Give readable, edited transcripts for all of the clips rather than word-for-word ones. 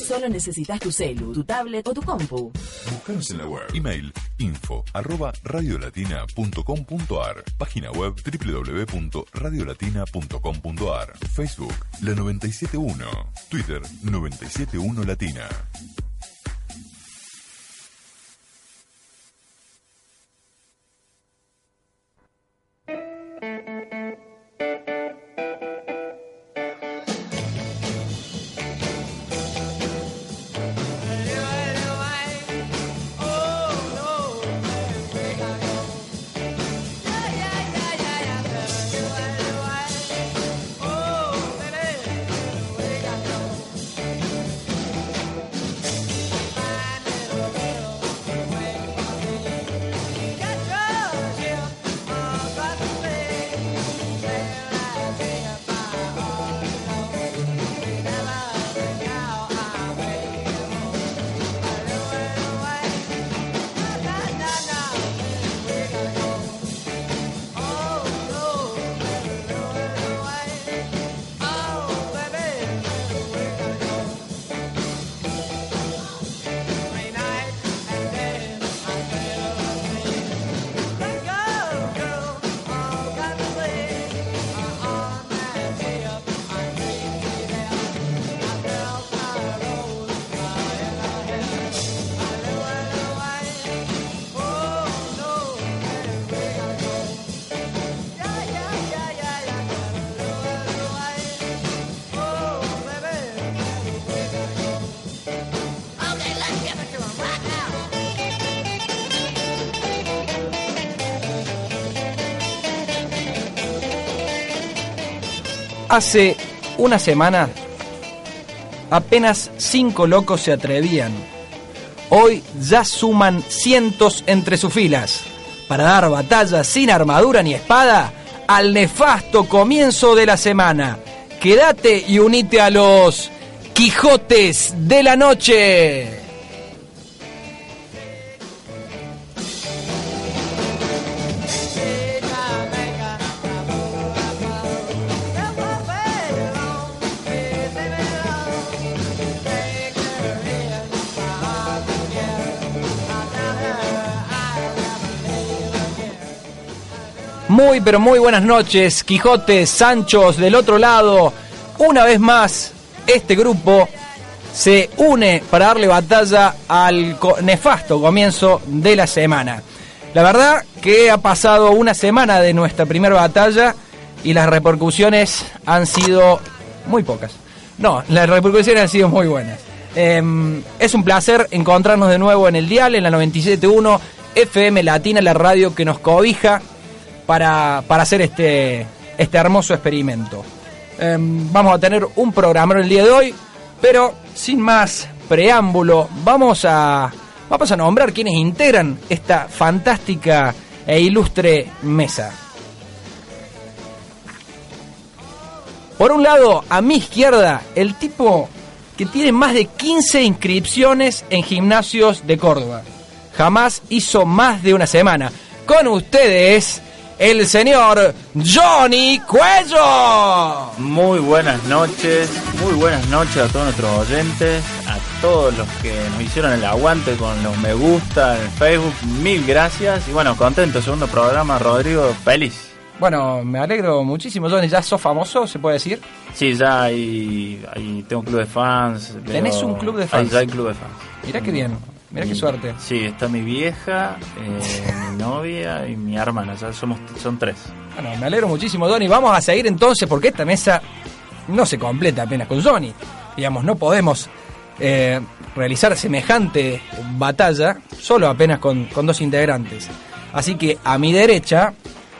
Solo necesitas tu celu, tu tablet o tu compu. Búscanos en la web. Email info@radiolatina.com.ar. Página web www.radiolatina.com.ar. Facebook La 971. Twitter 971 Latina. Hace una semana, apenas 5 locos se atrevían. Hoy ya suman cientos entre sus filas para dar batalla sin armadura ni espada al nefasto comienzo de la semana. Quédate y unite a los Quijotes de la Noche. Muy pero muy buenas noches, Quijotes, Sanchos del otro lado. Una vez más, este grupo se une para darle batalla al nefasto comienzo de la semana. La verdad que ha pasado una semana de nuestra primera batalla y las repercusiones han sido muy pocas. No, las repercusiones han sido muy buenas. Es un placer encontrarnos de nuevo en el dial, en la 97.1 FM Latina, la radio que nos cobija para hacer este hermoso experimento. Vamos a tener un programa el día de hoy, pero sin más preámbulo, vamos a nombrar quienes integran esta fantástica e ilustre mesa. Por un lado, a mi izquierda, el tipo que tiene más de 15 inscripciones en gimnasios de Córdoba. Jamás hizo más de una semana. Con ustedes, el señor Johnny Cuello. Muy buenas noches a todos nuestros oyentes, a todos los que nos hicieron el aguante con los me gusta en Facebook, mil gracias. Y bueno, contento, segundo programa, Rodrigo, feliz. Bueno, me alegro muchísimo, Johnny. ¿Ya sos famoso, se puede decir? Sí, ya hay tengo un club de fans. ¿Tenés un club de fans? Ya hay club de fans. Mirá qué bien. Mirá qué suerte. Sí, está mi vieja, mi novia y mi hermana, ya son 3. Bueno, me alegro muchísimo, Johnny. Vamos a seguir entonces porque esta mesa no se completa apenas con Johnny. Digamos, no podemos realizar semejante batalla solo apenas con 2 integrantes. Así que a mi derecha,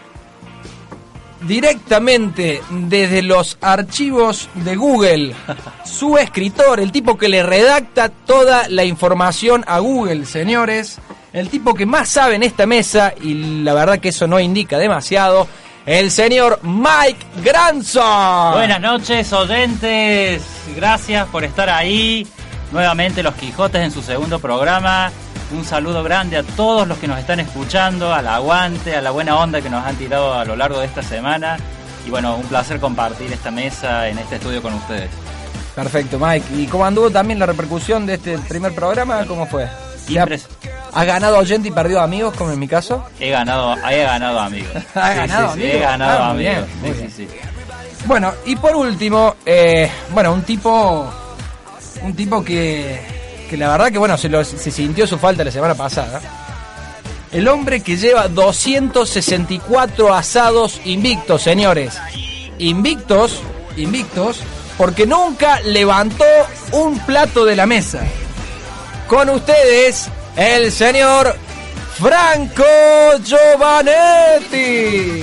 directamente desde los archivos de Google, su escritor, el tipo que le redacta toda la información a Google, señores, el tipo que más sabe en esta mesa, y la verdad que eso no indica demasiado, el señor Mike Granson. Buenas noches, oyentes, gracias por estar ahí, nuevamente los Quijotes en su segundo programa. Un saludo grande a todos los que nos están escuchando, al aguante, a la buena onda que nos han tirado a lo largo de esta semana. Y bueno, un placer compartir esta mesa en este estudio con ustedes. Perfecto, Mike. ¿Y cómo anduvo también la repercusión de este primer programa? ¿Cómo fue? ¿Has ganado oyente y perdido amigos, como en mi caso? He ganado amigos. ¿Has ganado amigos? He ganado muy amigos. bien, muy bien. Sí. Bueno, y por último, un tipo que la verdad que se sintió su falta la semana pasada. El hombre que lleva 264 asados invictos, señores. Invictos, porque nunca levantó un plato de la mesa. Con ustedes, el señor Franco Giovanetti.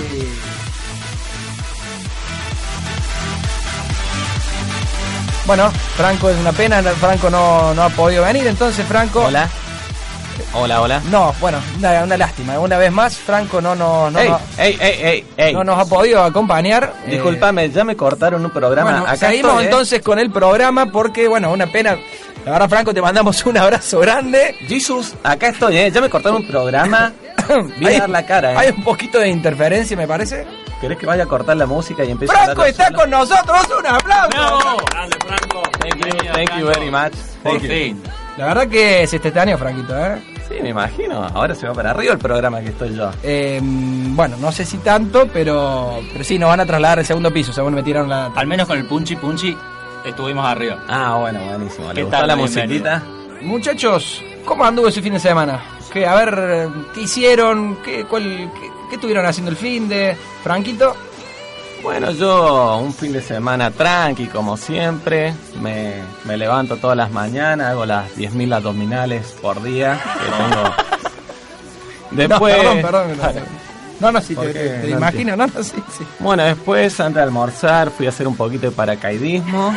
Bueno, Franco es una pena, Franco no ha podido venir, entonces Franco... Hola. No, bueno, una lástima. Una vez más, Franco no nos ha podido acompañar. Disculpame, ya me cortaron un programa. Bueno, acá seguimos estoy, entonces con el programa porque, una pena. La verdad, Franco, te mandamos un abrazo grande. Jesus, acá estoy, ya me cortaron un programa. Voy a dar la cara, Hay un poquito de interferencia, me parece. ¿Querés que vaya a cortar la música y empiece a Franco hablar está solo? con nosotros, un aplauso. Grande, Franco. Thank you very much. Por fin. La verdad que se testaneó, Franquito, Sí, me imagino. Ahora se va para arriba el programa que estoy yo. No sé si tanto, pero sí, nos van a trasladar al segundo piso, según me tiraron la... Al menos con el punchi estuvimos arriba. Ah, bueno, buenísimo. ¿Le ¿Qué gustó tal? la Bienvenido. musiquita? Muchachos, ¿cómo anduvo ese fin de semana? ¿Qué hicieron? ¿Qué estuvieron haciendo el fin de Franquito? Bueno, yo un fin de semana tranqui, como siempre. Me levanto todas las mañanas, hago las 10.000 abdominales por día. Que tengo. Después... Perdón. No, sí, te No imagino, sí. Bueno, después, antes de almorzar, fui a hacer un poquito de paracaidismo.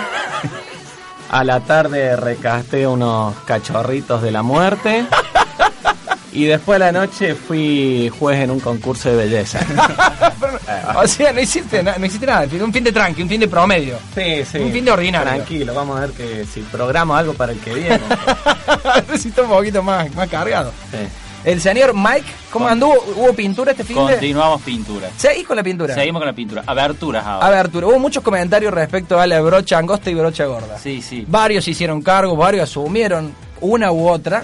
A la tarde recasté unos cachorritos de la muerte. Y después a la noche fui juez en un concurso de belleza. O sea, no hiciste nada, un fin de tranqui, un fin de promedio. Sí. Un fin de ordinario. Tranquilo, vamos a ver que si programo algo para el que viene. Necesito un poquito más cargado. Sí. El señor Mike, ¿cómo anduvo? ¿Hubo pintura este fin de...? Continuamos pintura. ¿Seguís con la pintura? Seguimos con la pintura. Aberturas ahora. Abertura. Hubo muchos comentarios respecto a la brocha angosta y brocha gorda. Sí. Varios hicieron cargo, varios asumieron una u otra.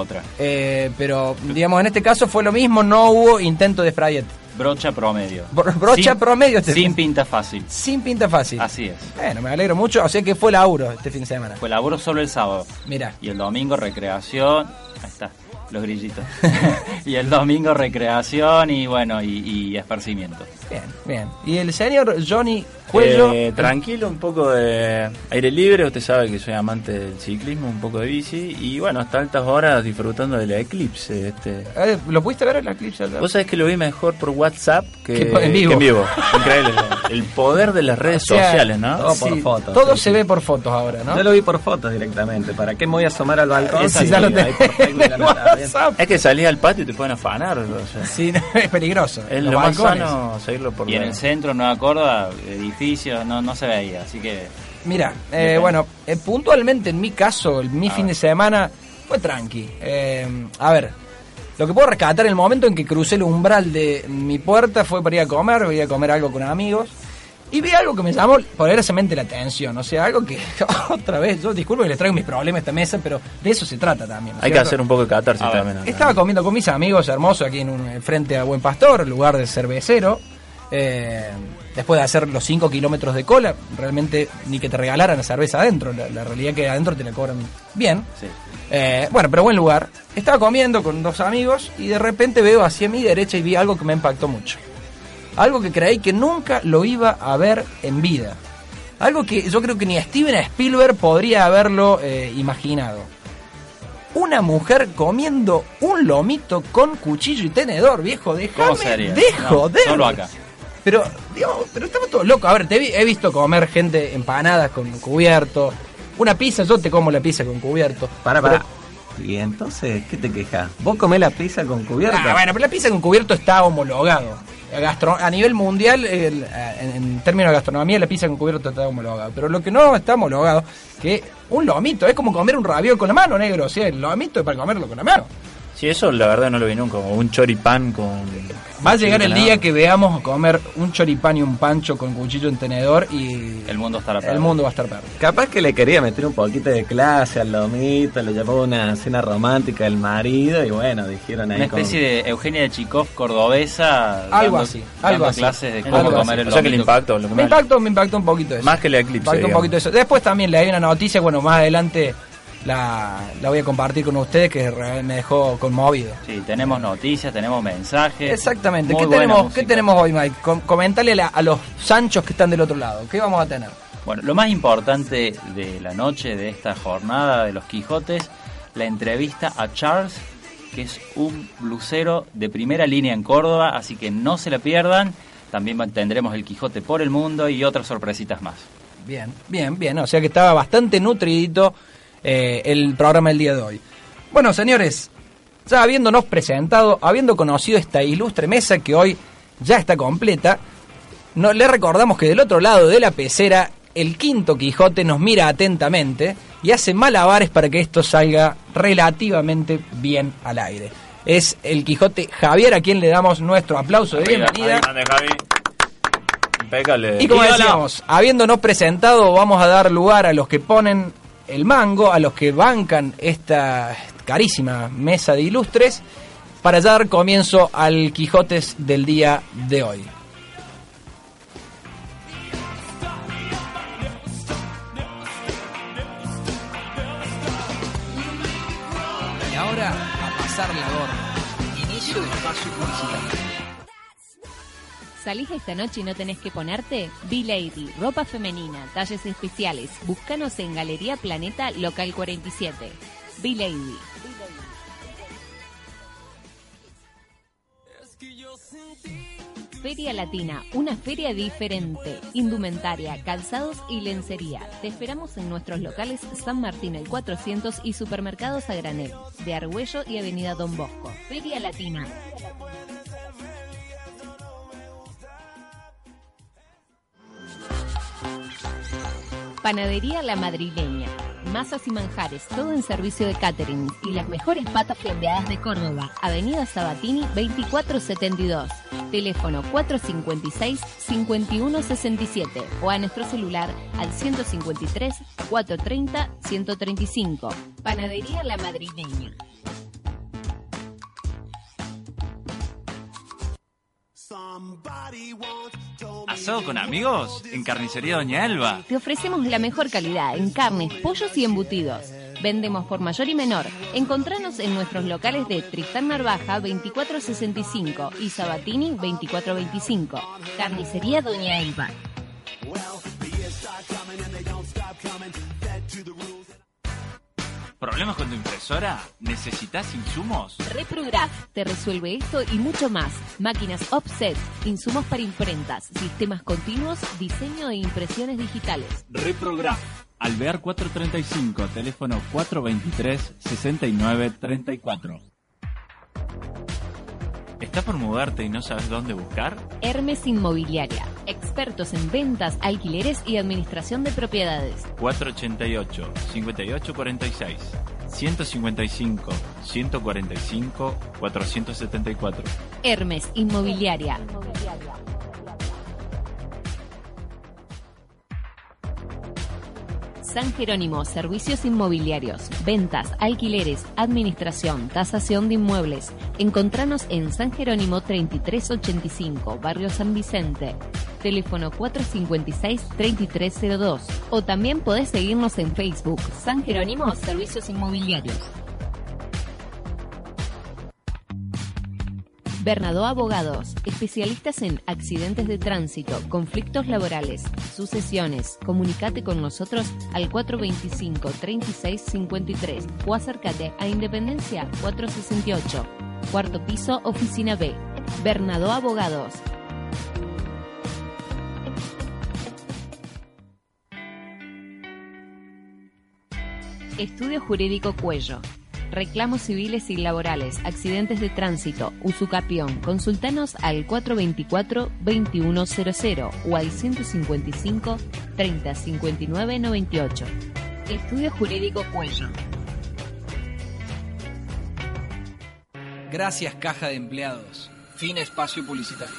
Pero, digamos, en este caso fue lo mismo, no hubo intento de sprayet. Brocha promedio. Promedio. Sin pinta fácil. Sin pinta fácil. Así es. Bueno, me alegro mucho. O sea que fue laburo este fin de semana. Fue laburo solo el sábado. Mira. Y el domingo recreación. Ahí está, los grillitos. Y el domingo recreación y esparcimiento. Bien. ¿Y el señor Johnny Cuello? Tranquilo, un poco de aire libre. Usted sabe que soy amante del ciclismo, un poco de bici. Y bueno, hasta altas horas disfrutando del eclipse. ¿Lo pudiste ver el eclipse? Vos sabés que lo vi mejor por WhatsApp que en vivo. Increíble. El poder de las redes sociales, ¿no? Todo por fotos. Todo se ve por fotos ahora, ¿no? Yo lo vi por fotos directamente. ¿Para qué me voy a asomar al balcón? Esa ya lo tenés en WhatsApp. Es que salís al patio y te pueden afanar. O sea, sí, es peligroso. Es Los lo más balcones. sano seguirlo por Y en el centro, Nueva Córdoba, edificios, no se veía, así que... Mira, puntualmente en mi caso, mi fin de semana fue tranqui. A ver, lo que puedo rescatar en el momento en que crucé el umbral de mi puerta fue para ir a comer algo con amigos. Y vi algo que me llamó poderosamente la atención, o sea, algo que, otra vez, yo disculpo que les traigo mis problemas a esta mesa, pero de eso se trata también, ¿no? Hay que hacer un poco de catarsis también. ¿No? Estaba comiendo con mis amigos hermosos aquí frente a Buen Pastor, lugar de cervecero, después de hacer los 5 kilómetros de cola, realmente ni que te regalaran la cerveza adentro, la realidad es que adentro te la cobran bien. Sí. Pero buen lugar. Estaba comiendo con 2 amigos y de repente veo hacia mi derecha y vi algo que me impactó mucho. Algo que creí que nunca lo iba a ver en vida. Algo que yo creo que ni Steven Spielberg podría haberlo imaginado. Una mujer comiendo un lomito con cuchillo y tenedor, viejo. ¿Cómo sería? Solo acá. Pero estamos todos locos. A ver, he visto comer gente empanadas con cubierto. Una pizza, yo te como la pizza con cubierto. Para. Y entonces, ¿qué te quejas? ¿Vos comés la pizza con cubierto? Bueno, pero la pizza con cubierto está homologado. A nivel mundial, en términos de gastronomía, la pizza con cubierto está homologado. Pero lo que no está homologado, que un lomito es como comer un raviol con la mano, negro. O sea, el lomito es para comerlo con la mano. Sí, eso la verdad no lo vi nunca, como un choripán con... Va a llegar el día que veamos comer un choripán y un pancho con cuchillo en tenedor y El mundo estará perdido. el mundo va a estar perdido. Capaz que le quería meter un poquito de clase al lomito, lo llevó a una cena romántica del marido y bueno, dijeron ahí Una especie de Eugenia de Chikov cordobesa. Algo dando- así, algo dando así. clases de Algo cómo así. comer el O sea que le lomito. impactó. Lo que Me más- impactó un poquito eso. Más que el eclipse, Impactó un digamos. poquito eso. Después también le hay una noticia, bueno, más adelante la voy a compartir con ustedes que me dejó conmovido. Sí, tenemos noticias, tenemos mensajes. Exactamente. Muy ¿Qué buena tenemos, música. ¿Qué tenemos hoy, Mike? Comentale a los Sanchos que están del otro lado. ¿Qué vamos a tener? Bueno, lo más importante de la noche, de esta jornada de los Quijotes, la entrevista a Charles, que es un blusero de primera línea en Córdoba, así que no se la pierdan. También tendremos el Quijote por el mundo y otras sorpresitas más. Bien. O sea que estaba bastante nutridito el programa del día de hoy. Bueno, señores, ya habiéndonos presentado, habiendo conocido esta ilustre mesa que hoy ya está completa, le recordamos que del otro lado de la pecera, el quinto Quijote nos mira atentamente y hace malabares para que esto salga relativamente bien al aire. Es el Quijote Javier, a quien le damos nuestro aplauso de bienvenida. Ahí, grande, Javi. Impecable. Y como Dígalo. decíamos, habiéndonos presentado, vamos a dar lugar a los que ponen el mango, a los que bancan esta carísima mesa de ilustres, para ya dar comienzo al Quijotes del día de hoy. Y ahora a pasar la gorra. Inicio de espacio publicitario. ¿Salís esta noche y no tenés que ponerte? B-Lady, ropa femenina, talles especiales. Búscanos en Galería Planeta, local 47. B-Lady. Feria Latina, una feria diferente. Indumentaria, calzados y lencería. Te esperamos en nuestros locales San Martín el 400 y Supermercados a Granel, de Argüello y Avenida Don Bosco. Feria Latina. Panadería La Madrileña. Masas y manjares, todo en servicio de catering y las mejores patas flambeadas de Córdoba. Avenida Sabatini 2472. Teléfono 456-5167 o a nuestro celular al 153-430-135. Panadería La Madrileña. ¿Asado con amigos? En Carnicería Doña Elba. Te ofrecemos la mejor calidad en carnes, pollos y embutidos. Vendemos por mayor y menor. Encontranos en nuestros locales de Tristán Narvaja 2465 y Sabatini 2425. Carnicería Doña Elba. ¿Problemas con tu impresora? ¿Necesitas insumos? Reprograph te resuelve esto y mucho más. Máquinas offset, insumos para imprentas, sistemas continuos, diseño e impresiones digitales. Reprograph. Alvear 435, teléfono 423-6934. ¿Estás por mudarte y no sabes dónde buscar? Hermes Inmobiliaria, expertos en ventas, alquileres y administración de propiedades. 488-5846, 155-145-474. Hermes Inmobiliaria. San Jerónimo, servicios inmobiliarios, ventas, alquileres, administración, tasación de inmuebles. Encontranos en San Jerónimo 3385, Barrio San Vicente. Teléfono 456-3302. O también podés seguirnos en Facebook, San Jerónimo, servicios inmobiliarios. Bernadó Abogados, especialistas en accidentes de tránsito, conflictos laborales, sucesiones. Comunicate con nosotros al 425-3653 o acércate a Independencia 468, cuarto piso, oficina B. Bernadó Abogados. Estudio Jurídico Cuello. Reclamos civiles y laborales, accidentes de tránsito, usucapión. Consultanos al 424-2100 o al 155-3059-98. Estudio Jurídico Cuello. Gracias, Caja de Empleados. Fin espacio publicitario.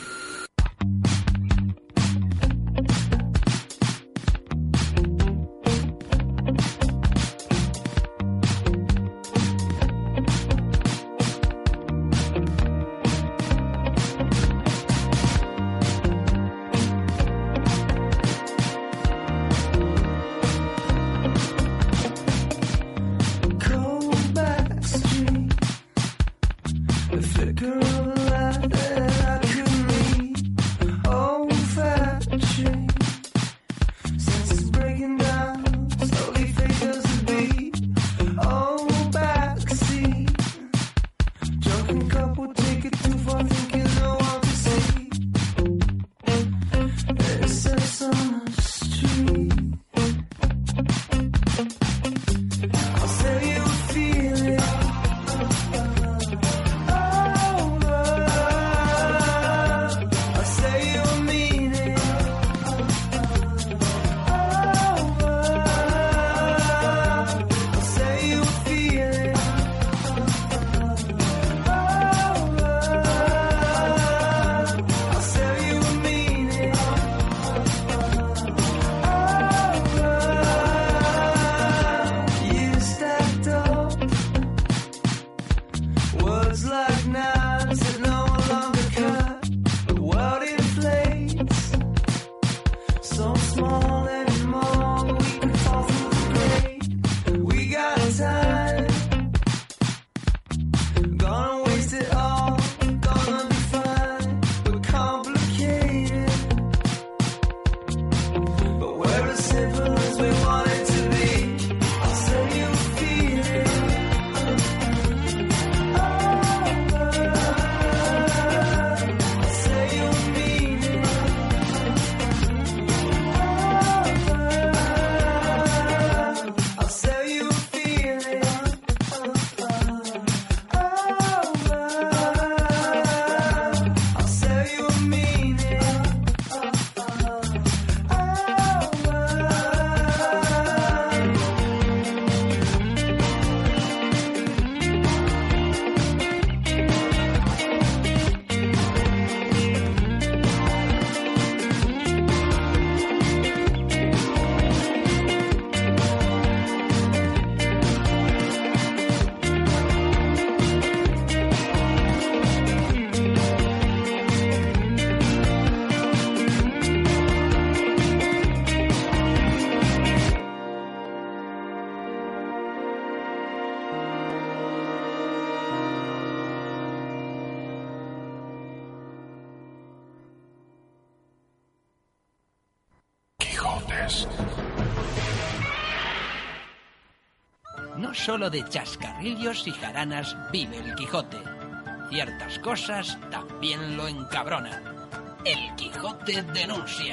No solo de chascarrillos y jaranas vive el Quijote. Ciertas cosas también lo encabronan. El Quijote denuncia.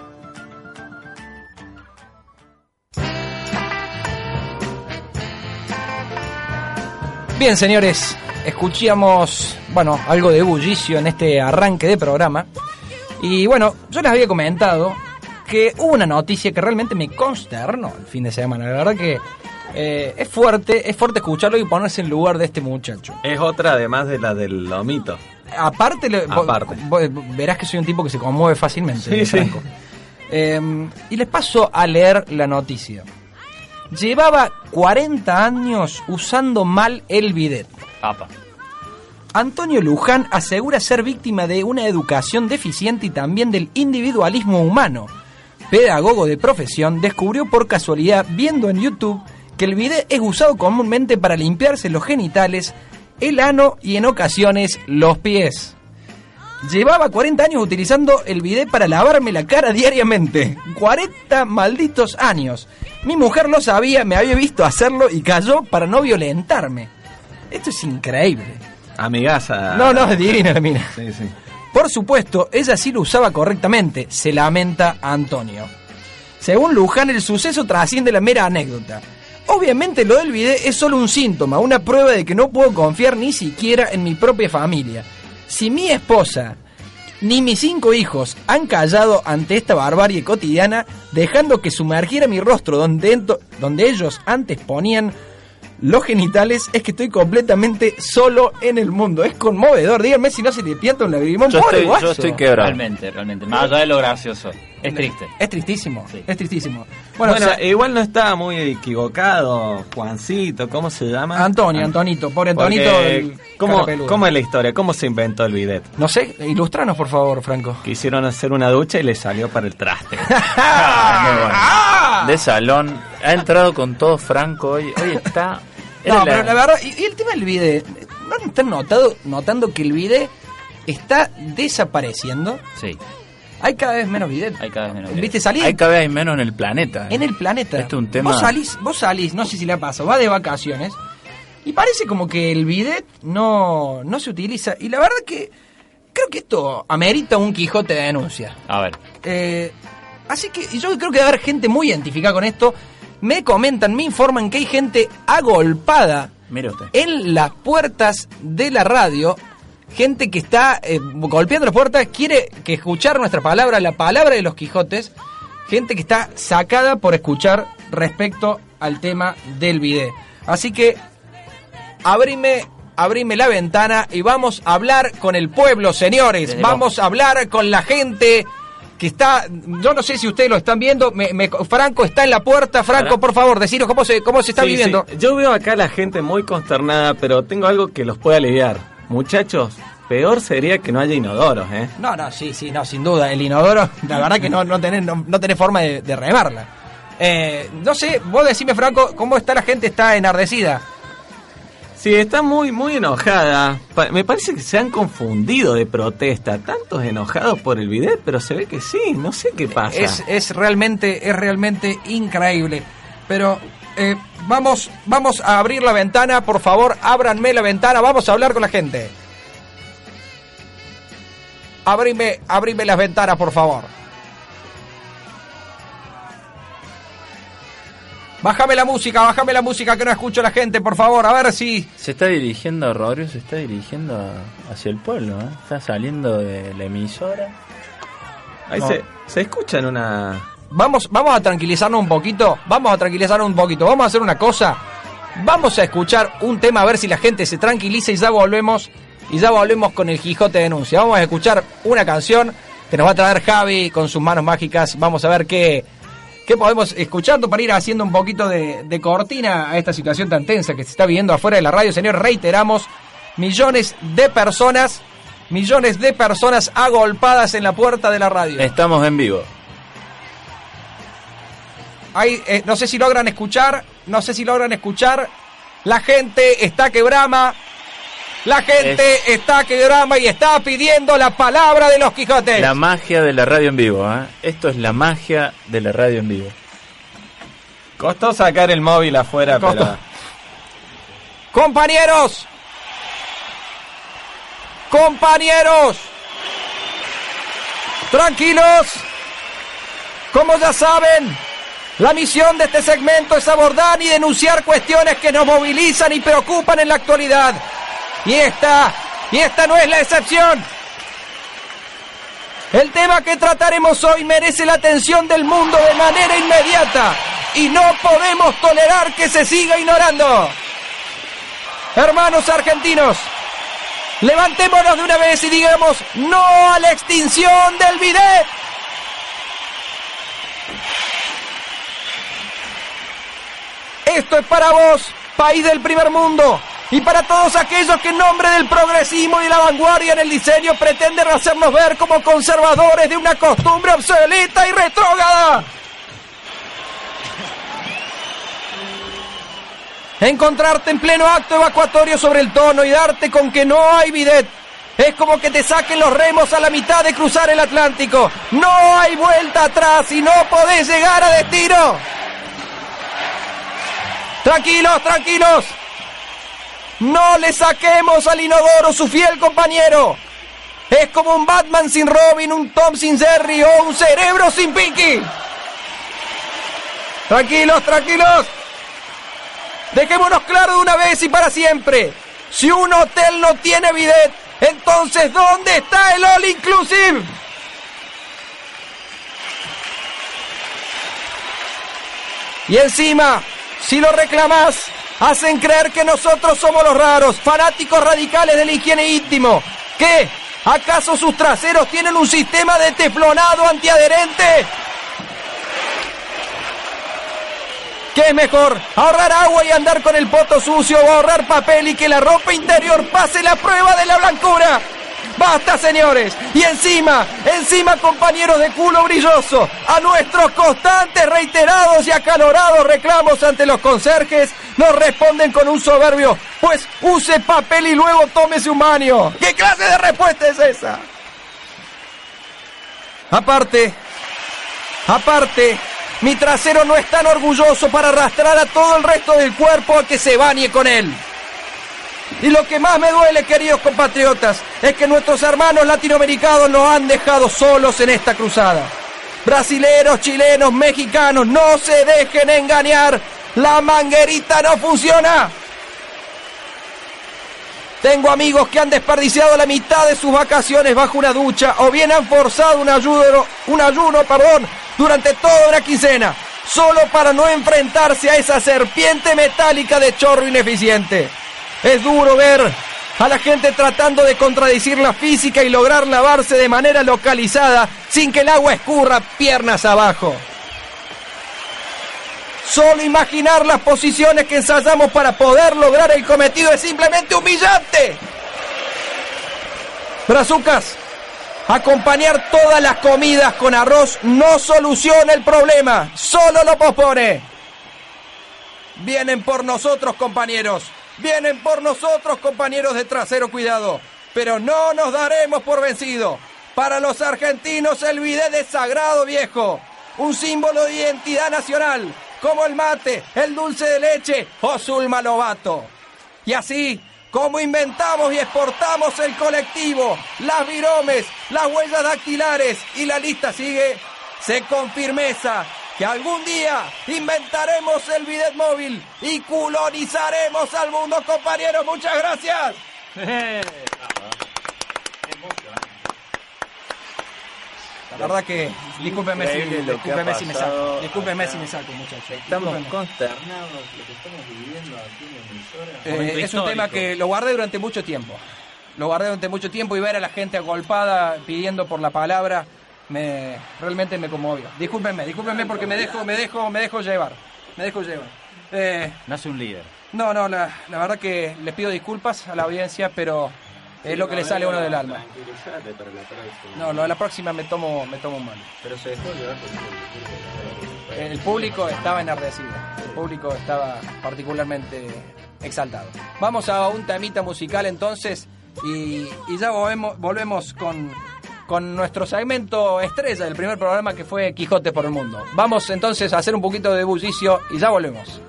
Bien, señores, escuchamos, algo de bullicio en este arranque de programa. Y bueno, yo les había comentado que hubo una noticia que realmente me consternó el fin de semana. La verdad que es fuerte escucharlo y ponerse en lugar de este muchacho. Es otra además de la del lomito. Aparte. Vos verás que soy un tipo que se conmueve fácilmente. Sí. Y les paso a leer la noticia. Llevaba 40 años usando mal el bidet. Apa. Antonio Luján asegura ser víctima de una educación deficiente y también del individualismo humano. Pedagogo de profesión, descubrió por casualidad, viendo en YouTube, que el bidet es usado comúnmente para limpiarse los genitales, el ano y en ocasiones los pies. Llevaba 40 años utilizando el bidet para lavarme la cara diariamente. 40 malditos años. Mi mujer lo sabía, me había visto hacerlo y cayó para no violentarme. Esto es increíble. Amigaza. No, es divina la mina. Sí. Por supuesto, ella sí lo usaba correctamente, se lamenta Antonio. Según Luján, el suceso trasciende la mera anécdota. Obviamente lo del bidet es solo un síntoma, una prueba de que no puedo confiar ni siquiera en mi propia familia. Si mi esposa ni mis 5 hijos han callado ante esta barbarie cotidiana, dejando que sumergiera mi rostro donde ellos antes ponían los genitales es que estoy completamente solo en el mundo. Es conmovedor. Díganme si no se te pianta un lagrimón. Yo estoy quebrado. Realmente. Más allá de lo gracioso. Es triste. Es tristísimo. Sí. Es tristísimo. Bueno, o sea, igual no estaba muy equivocado, Juancito, ¿cómo se llama? Antonito. Pobre Antonito. Porque, ¿cómo ¿Cómo es la historia? ¿Cómo se inventó el bidet? No sé, ilustranos por favor, Franco. Quisieron hacer una ducha y le salió para el traste. Muy bueno. De salón. Ha entrado con todo Franco hoy. Hoy está... No, pero la verdad, y el tema del bidet, ¿no están notando que el bidet está desapareciendo? Sí, Hay cada vez menos bidet. hay cada vez menos bidet. ¿Viste? Salí Hay cada vez menos en el planeta. en el planeta. Este es un tema- Vos salís, no sé si le pasa, va de vacaciones y parece como que el bidet no se utiliza. Y la verdad que creo que esto amerita un Quijote de denuncia. A ver, Así que yo creo que debe haber gente muy identificada con esto. Me comentan, me informan que hay gente agolpada Mire usted. en las puertas de la radio. Gente que está golpeando las puertas, quiere que escuchar nuestra palabra, la palabra de los Quijotes. Gente que está sacada por escuchar respecto al tema del bidet. Así que abrime la ventana y vamos a hablar con el pueblo, señores. Desde Vamos a hablar con la gente que está... Yo no sé si ustedes lo están viendo. Franco está en la puerta. Franco, por favor, decinos cómo se está Sí, viviendo. sí. Yo veo acá a la gente muy consternada, pero tengo algo que los puede aliviar. Muchachos, peor sería que no haya inodoros, ¿eh? No, sí, no, sin duda. El inodoro, la verdad que no tenés forma de remarla. No sé, vos decime, Franco, ¿cómo está la gente? ¿Está enardecida? Sí, está muy, muy enojada. Me parece que se han confundido de protesta. Tantos enojados por el bidet, pero se ve que sí, no sé qué pasa. Es realmente increíble. Pero vamos a abrir la ventana, por favor, ábranme la ventana, vamos a hablar con la gente. Abrime las ventanas, por favor. Bájame la música que no escucho a la gente, por favor, a ver si... Se está dirigiendo, Rodrigo, hacia el pueblo, ¿eh? Está saliendo de la emisora. Ahí No. se escucha en una... Vamos a tranquilizarnos un poquito, vamos a hacer una cosa, vamos a escuchar un tema a ver si la gente se tranquiliza y ya volvemos con el Quijote de denuncia. Vamos a escuchar una canción que nos va a traer Javi con sus manos mágicas. Vamos a ver qué podemos escuchar para ir haciendo un poquito de cortina a esta situación tan tensa que se está viviendo afuera de la radio. Señor, reiteramos, millones de personas agolpadas en la puerta de la radio. Estamos en vivo. Hay, no sé si logran escuchar. La gente está que brama. Y está pidiendo la palabra de los Quijotes. La magia de la radio en vivo, ¿eh? Esto es la magia de la radio en vivo. Costó sacar el móvil afuera, Costó. pero... Compañeros, tranquilos. Como ya saben, la misión de este segmento es abordar y denunciar cuestiones que nos movilizan y preocupan en la actualidad. Y esta no es la excepción. El tema que trataremos hoy merece la atención del mundo de manera inmediata y no podemos tolerar que se siga ignorando. Hermanos argentinos, levantémonos de una vez y digamos no a la extinción del bidet. Esto es para vos, país del primer mundo, y para todos aquellos que en nombre del progresismo y la vanguardia en el diseño pretenden hacernos ver como conservadores de una costumbre obsoleta y retrógrada. Encontrarte en pleno acto evacuatorio sobre el tono y darte con que no hay bidet es como que te saquen los remos a la mitad de cruzar el Atlántico. No hay vuelta atrás y no podés llegar a destino. Tranquilos. No le saquemos al inodoro su fiel compañero. Es como un Batman sin Robin, un Tom sin Jerry o un Cerebro sin Pinky. Tranquilos. Dejémonos claro de una vez y para siempre. Si un hotel no tiene bidet, entonces ¿dónde está el All Inclusive? Y encima, si lo reclamás, Hacen creer que nosotros somos los raros, fanáticos radicales de la higiene íntimo. ¿Qué? ¿Acaso sus traseros tienen un sistema de teflonado antiadherente? ¿Qué es mejor? ¿Ahorrar agua y andar con el poto sucio o ahorrar papel y que la ropa interior pase la prueba de la blancura? ¡Basta, señores! Y encima, compañeros de culo brilloso, a nuestros constantes, reiterados y acalorados reclamos ante los conserjes, nos responden con un soberbio: pues use papel y luego tómese un baño. ¿Qué clase de respuesta es esa? Aparte, mi trasero no es tan orgulloso para arrastrar a todo el resto del cuerpo a que se bañe con él. Y lo que más me duele, queridos compatriotas, es que nuestros hermanos latinoamericanos nos han dejado solos en esta cruzada. Brasileros, chilenos, mexicanos, no se dejen engañar. La manguerita no funciona. Tengo amigos que han desperdiciado la mitad de sus vacaciones bajo una ducha o bien han forzado un ayuno durante toda una quincena, solo para no enfrentarse a esa serpiente metálica de chorro ineficiente. Es duro ver a la gente tratando de contradecir la física y lograr lavarse de manera localizada sin que el agua escurra piernas abajo. Solo imaginar las posiciones que ensayamos para poder lograr el cometido es simplemente humillante. Brazucas, acompañar todas las comidas con arroz no soluciona el problema, solo lo pospone. Vienen por nosotros, compañeros. Vienen por nosotros, compañeros de trasero cuidado. Pero no nos daremos por vencido. Para los argentinos el bidet es sagrado, viejo. Un símbolo de identidad nacional, como el mate, el dulce de leche o Zulma Lobato. Y así, como inventamos y exportamos el colectivo, las viromes, las huellas dactilares y la lista sigue, sé con firmeza que algún día inventaremos el bidet móvil y colonizaremos al mundo, compañeros. Muchas gracias. La verdad que, discúlpenme si me saco, muchachos. Estamos consternados lo que estamos viviendo aquí en la emisora. Es un tema que lo guardé durante mucho tiempo. Y ver a la gente agolpada pidiendo por la palabra realmente me conmovió. Discúlpenme porque me dejo llevar. Nace un líder. No, la verdad que les pido disculpas a la audiencia, pero es lo que le sale a uno del alma. No, la próxima me tomo un mal. Pero se dejó llevar por el público estaba enardecido. El público estaba particularmente exaltado. Vamos a un temita musical entonces y ya volvemos con nuestro segmento estrella del primer programa, que fue Quijote por el Mundo. Vamos entonces a hacer un poquito de bullicio y ya volvemos.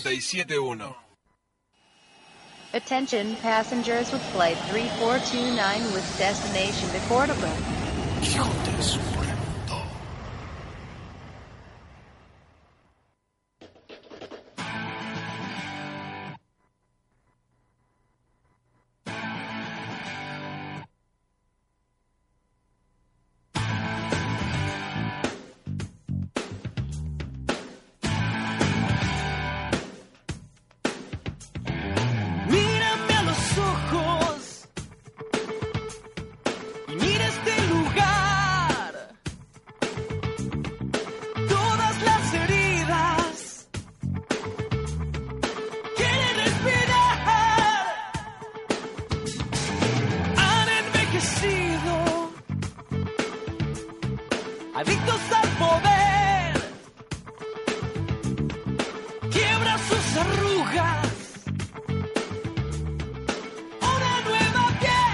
97.1. Attention passengers with flight 3429 with destination to Córdoba. Quijotes por el mundo. Adictos al poder, quiebra sus arrugas, una nueva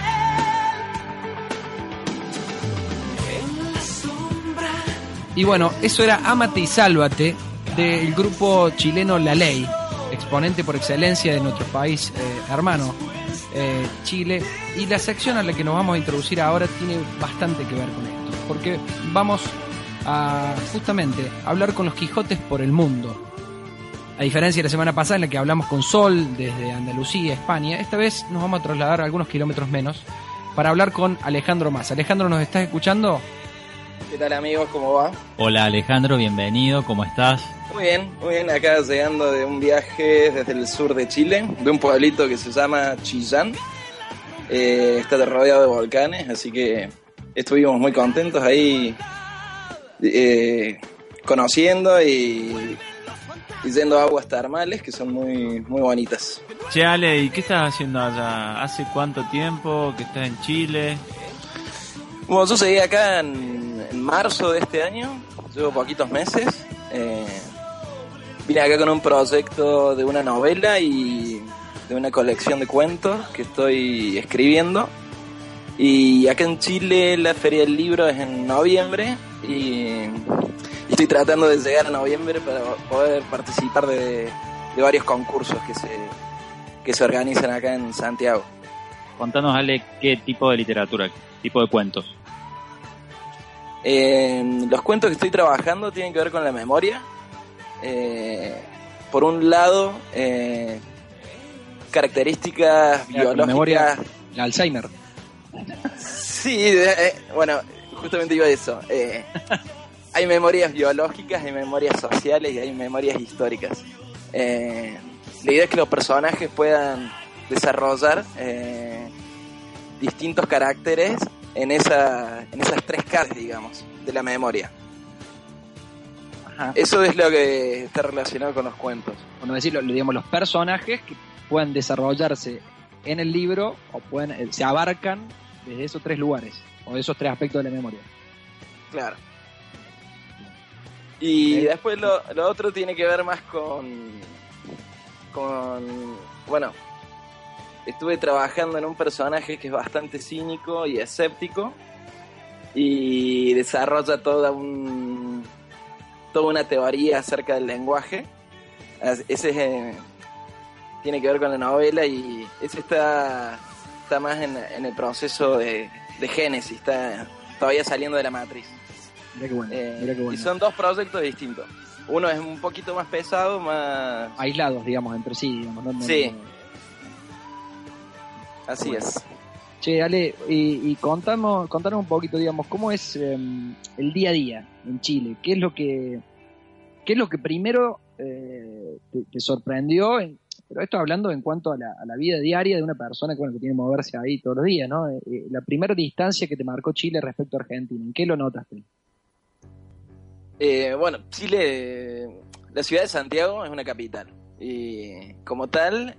piel en la sombra. Y bueno, eso era Ámate y Sálvate del grupo chileno La Ley, exponente por excelencia de nuestro país hermano Chile. Y la sección a la que nos vamos a introducir ahora tiene bastante que ver con esto, porque vamos a justamente hablar con los Quijotes por el mundo. A diferencia de la semana pasada en la que hablamos con Sol desde Andalucía, España, esta vez nos vamos a trasladar algunos kilómetros menos para hablar con Alejandro Mas. Alejandro, ¿nos estás escuchando? ¿Qué tal, amigos? ¿Cómo va? Hola Alejandro, bienvenido, ¿cómo estás? Muy bien, acá llegando de un viaje desde el sur de Chile, de un pueblito que se llama Chillán. Está rodeado de volcanes, así que estuvimos muy contentos ahí conociendo y yendo a aguas termales que son muy, muy bonitas. Che, Ale, ¿y qué estás haciendo allá? ¿Hace cuánto tiempo que estás en Chile? Bueno, yo llegué acá en marzo de este año, llevo poquitos meses. Vine acá con un proyecto de una novela y de una colección de cuentos que estoy escribiendo. Y acá en Chile la Feria del Libro es en noviembre y estoy tratando de llegar a noviembre para poder participar de varios concursos que se organizan acá en Santiago. Contanos, Ale, qué tipo de literatura, qué tipo de cuentos. Los cuentos que estoy trabajando tienen que ver con la memoria. Por un lado, características biológicas. Memoria, el Alzheimer. Sí, bueno, justamente iba a eso. Hay memorias biológicas, hay memorias sociales y hay memorias históricas. La idea es que los personajes puedan desarrollar distintos caracteres en esas tres caras, digamos, de la memoria. Ajá. Eso es lo que está relacionado con los cuentos. Bueno, decirlo, digamos, los personajes que puedan desarrollarse en el libro o se abarcan desde esos tres lugares o de esos tres aspectos de la memoria. Claro. Y después lo otro tiene que ver más con bueno, estuve trabajando en un personaje que es bastante cínico y escéptico y desarrolla toda una teoría acerca del lenguaje. Ese tiene que ver con la novela y ese está más en el proceso de génesis, está todavía saliendo de la matriz. Mirá qué bueno. Y son dos proyectos distintos. Uno es un poquito más pesado, más aislados, digamos, entre sí, digamos, ¿no? Sí. Así es. Che, Ale, y contanos un poquito, digamos, cómo es el día a día en Chile. ¿Qué es lo que primero te sorprendió? Pero esto hablando en cuanto a la vida diaria de una persona que tiene que moverse ahí todos los días, ¿no? La primera distancia que te marcó Chile respecto a Argentina, ¿en qué lo notaste? Bueno, Chile, la ciudad de Santiago es una capital y como tal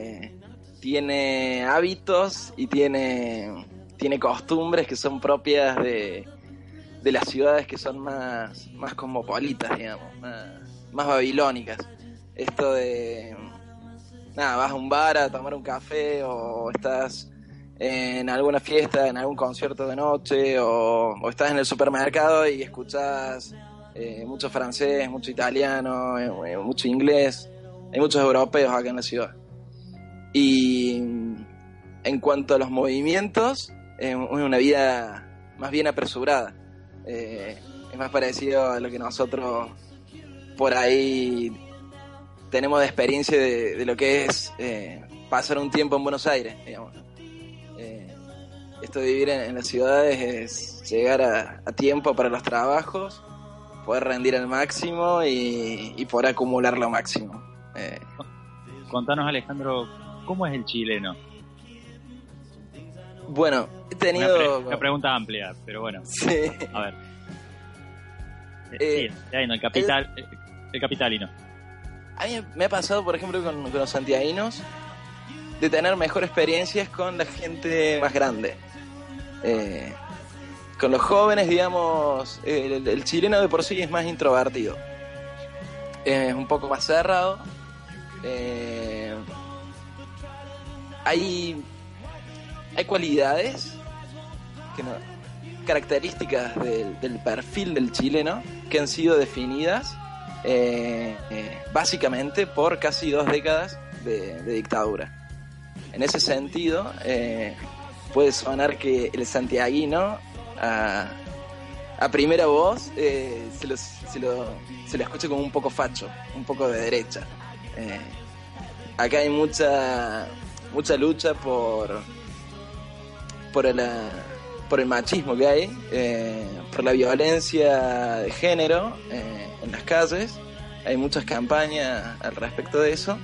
tiene hábitos y tiene costumbres que son propias de las ciudades que son más cosmopolitas, digamos, más babilónicas. Esto de vas a un bar a tomar un café o estás en alguna fiesta, en algún concierto de noche o estás en el supermercado y escuchás mucho francés, mucho italiano, mucho inglés. hay muchos europeos acá en la ciudad. Y en cuanto a los movimientos, es una vida más bien apresurada. Es más parecido a lo que nosotros por ahí tenemos de experiencia de lo que es pasar un tiempo en Buenos Aires, digamos. Esto de vivir en las ciudades es llegar a tiempo para los trabajos, poder rendir al máximo y poder acumular lo máximo. Contanos, Alejandro, ¿cómo es el chileno? Bueno, he tenido... Una pregunta amplia, pero bueno. Sí. A ver. Sí, el capitalino. A mí me ha pasado, por ejemplo, con los santiaguinos, de tener mejor experiencias con la gente más grande. Con los jóvenes, digamos, el chileno de por sí es más introvertido. Es un poco más cerrado. Hay cualidades, características del perfil del chileno que han sido definidas básicamente por casi 2 décadas de dictadura. En ese sentido, puede sonar que el santiaguino a primera voz se lo escucha como un poco facho, un poco de derecha. Acá hay mucha lucha por el machismo que hay, por la violencia de género en las calles. Hay muchas campañas al respecto de eso.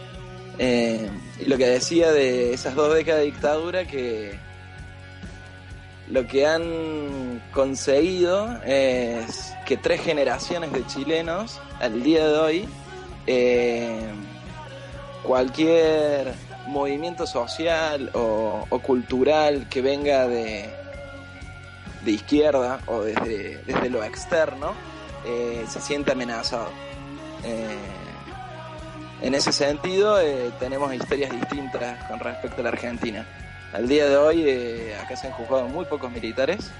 Y lo que decía de esas 2 décadas de dictadura, que lo que han conseguido es que 3 generaciones de chilenos al día de hoy, cualquier movimiento social o cultural que venga de izquierda o desde lo externo, se siente amenazado. En ese sentido, tenemos historias distintas con respecto a la Argentina. Al día de hoy, acá se han juzgado muy pocos militares,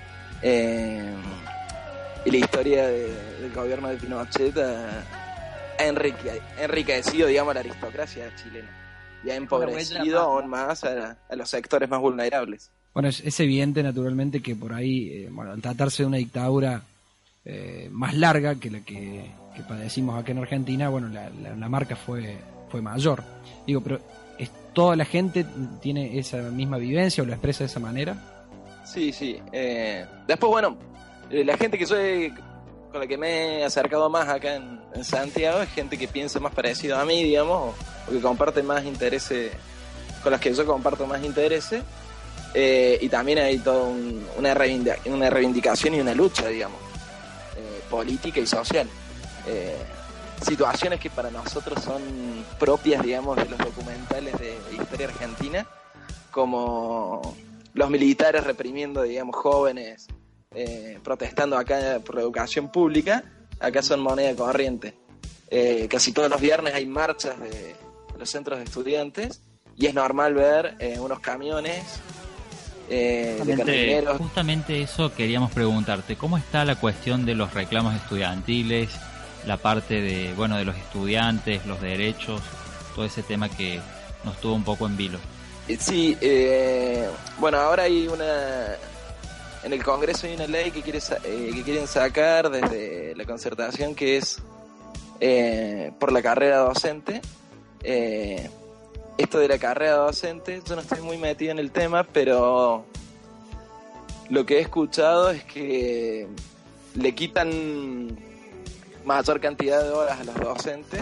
y la historia del gobierno de Pinochet ha enriquecido, digamos, la aristocracia chilena y ha empobrecido aún más a los sectores más vulnerables. Bueno, es evidente, naturalmente, que por ahí, al tratarse de una dictadura más larga que la que padecimos acá en Argentina, bueno, la marca fue mayor. Digo, pero ¿toda la gente tiene esa misma vivencia o lo expresa de esa manera? Sí. Después, bueno, la gente con la que me he acercado más acá en Santiago es gente que piensa más parecido a mí, digamos, o que comparte más intereses, con las que yo comparto más intereses, y también hay toda una reivindicación y una lucha, digamos, política y social. Situaciones que para nosotros son propias, digamos, de los documentales de historia argentina, como los militares reprimiendo, digamos, jóvenes, protestando acá por la educación pública. Acá son moneda corriente. Casi todos los viernes hay marchas de los centros de estudiantes y es normal ver unos camiones de carabineros. Justamente eso queríamos preguntarte, ¿cómo está la cuestión de los reclamos estudiantiles, la parte de los estudiantes, los derechos, todo ese tema que nos tuvo un poco en vilo? Sí, ahora hay en el Congreso hay una ley que quieren sacar desde la concertación, que es por la carrera docente. Esto de la carrera docente, yo no estoy muy metido en el tema, pero lo que he escuchado es que le quitan mayor cantidad de horas a los docentes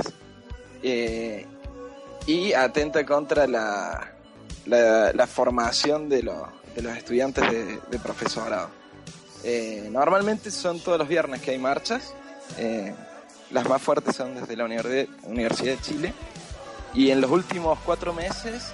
y atenta contra la formación de los estudiantes de profesorado. Normalmente son todos los viernes que hay marchas, las más fuertes son desde la Universidad de Chile, y en los últimos 4 meses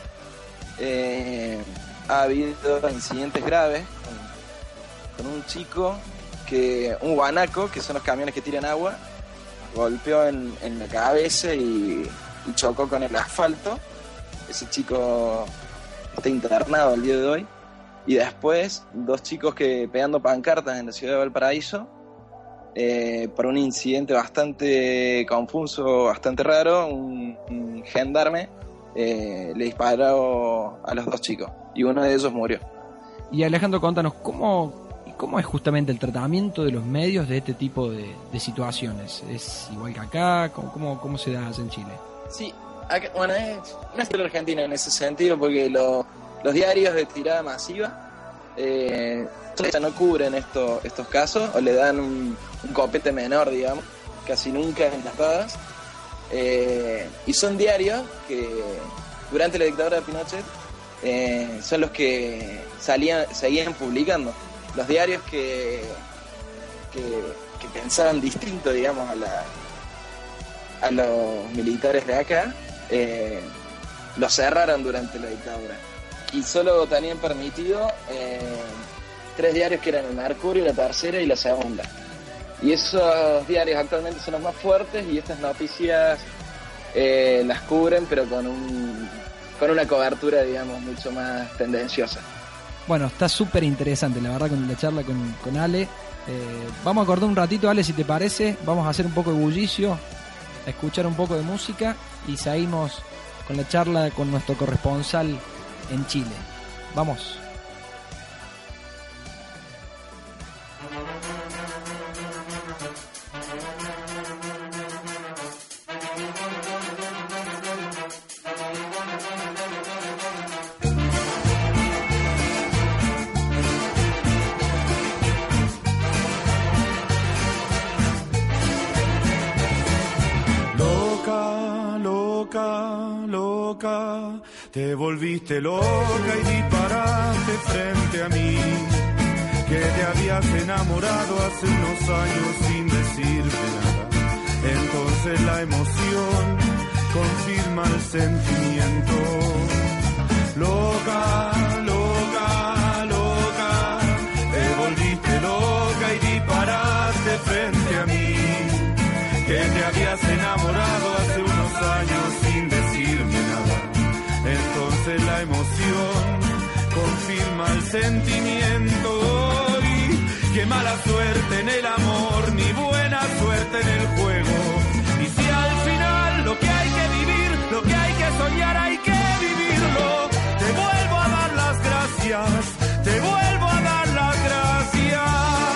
ha habido incidentes graves con un chico, un guanaco, que son los camiones que tiran agua, golpeó en la cabeza y chocó con el asfalto. Ese chico está internado al día de hoy. Y después 2 chicos que pegando pancartas en la ciudad de Valparaíso por un incidente bastante confuso, bastante raro. Un gendarme le disparó a los 2 chicos y uno de ellos murió. Y Alejandro, contanos, ¿cómo es justamente el tratamiento de los medios de este tipo de situaciones? ¿Es igual que acá? ¿Cómo se da allá en Chile? Sí, acá, bueno, es una historia argentina en ese sentido, porque los diarios de tirada masiva ya no cubren estos casos, o le dan un copete menor, digamos, casi nunca en las dadas. Y son diarios que durante la dictadura de Pinochet son los que seguían publicando. Los diarios que pensaban distinto, digamos, a los militares de acá, los cerraron durante la dictadura. Y solo tenían permitido 3 diarios, que eran el Mercurio, la Tercera y la Segunda. Y esos diarios actualmente son los más fuertes, y estas noticias las cubren, pero con una cobertura, digamos, mucho más tendenciosa. Bueno, está súper interesante, la verdad, con la charla con Ale. Vamos a acordar un ratito, Ale, si te parece. Vamos a hacer un poco de bullicio, a escuchar un poco de música, y seguimos con la charla con nuestro corresponsal en Chile. Vamos. Te volviste loca y disparaste frente a mí, que te habías enamorado hace unos años sin decirte nada. Entonces la emoción confirma el sentimiento. Loca, loca, loca, te volviste loca y disparaste frente a mí, que te habías enamorado hace unos años sin decirme nada. Entonces la emoción confirma el sentimiento. Y qué mala suerte en el amor, ni buena suerte en el juego. Y si al final lo que hay que vivir, lo que hay que soñar, hay que vivirlo. Te vuelvo a dar las gracias, te vuelvo a dar las gracias.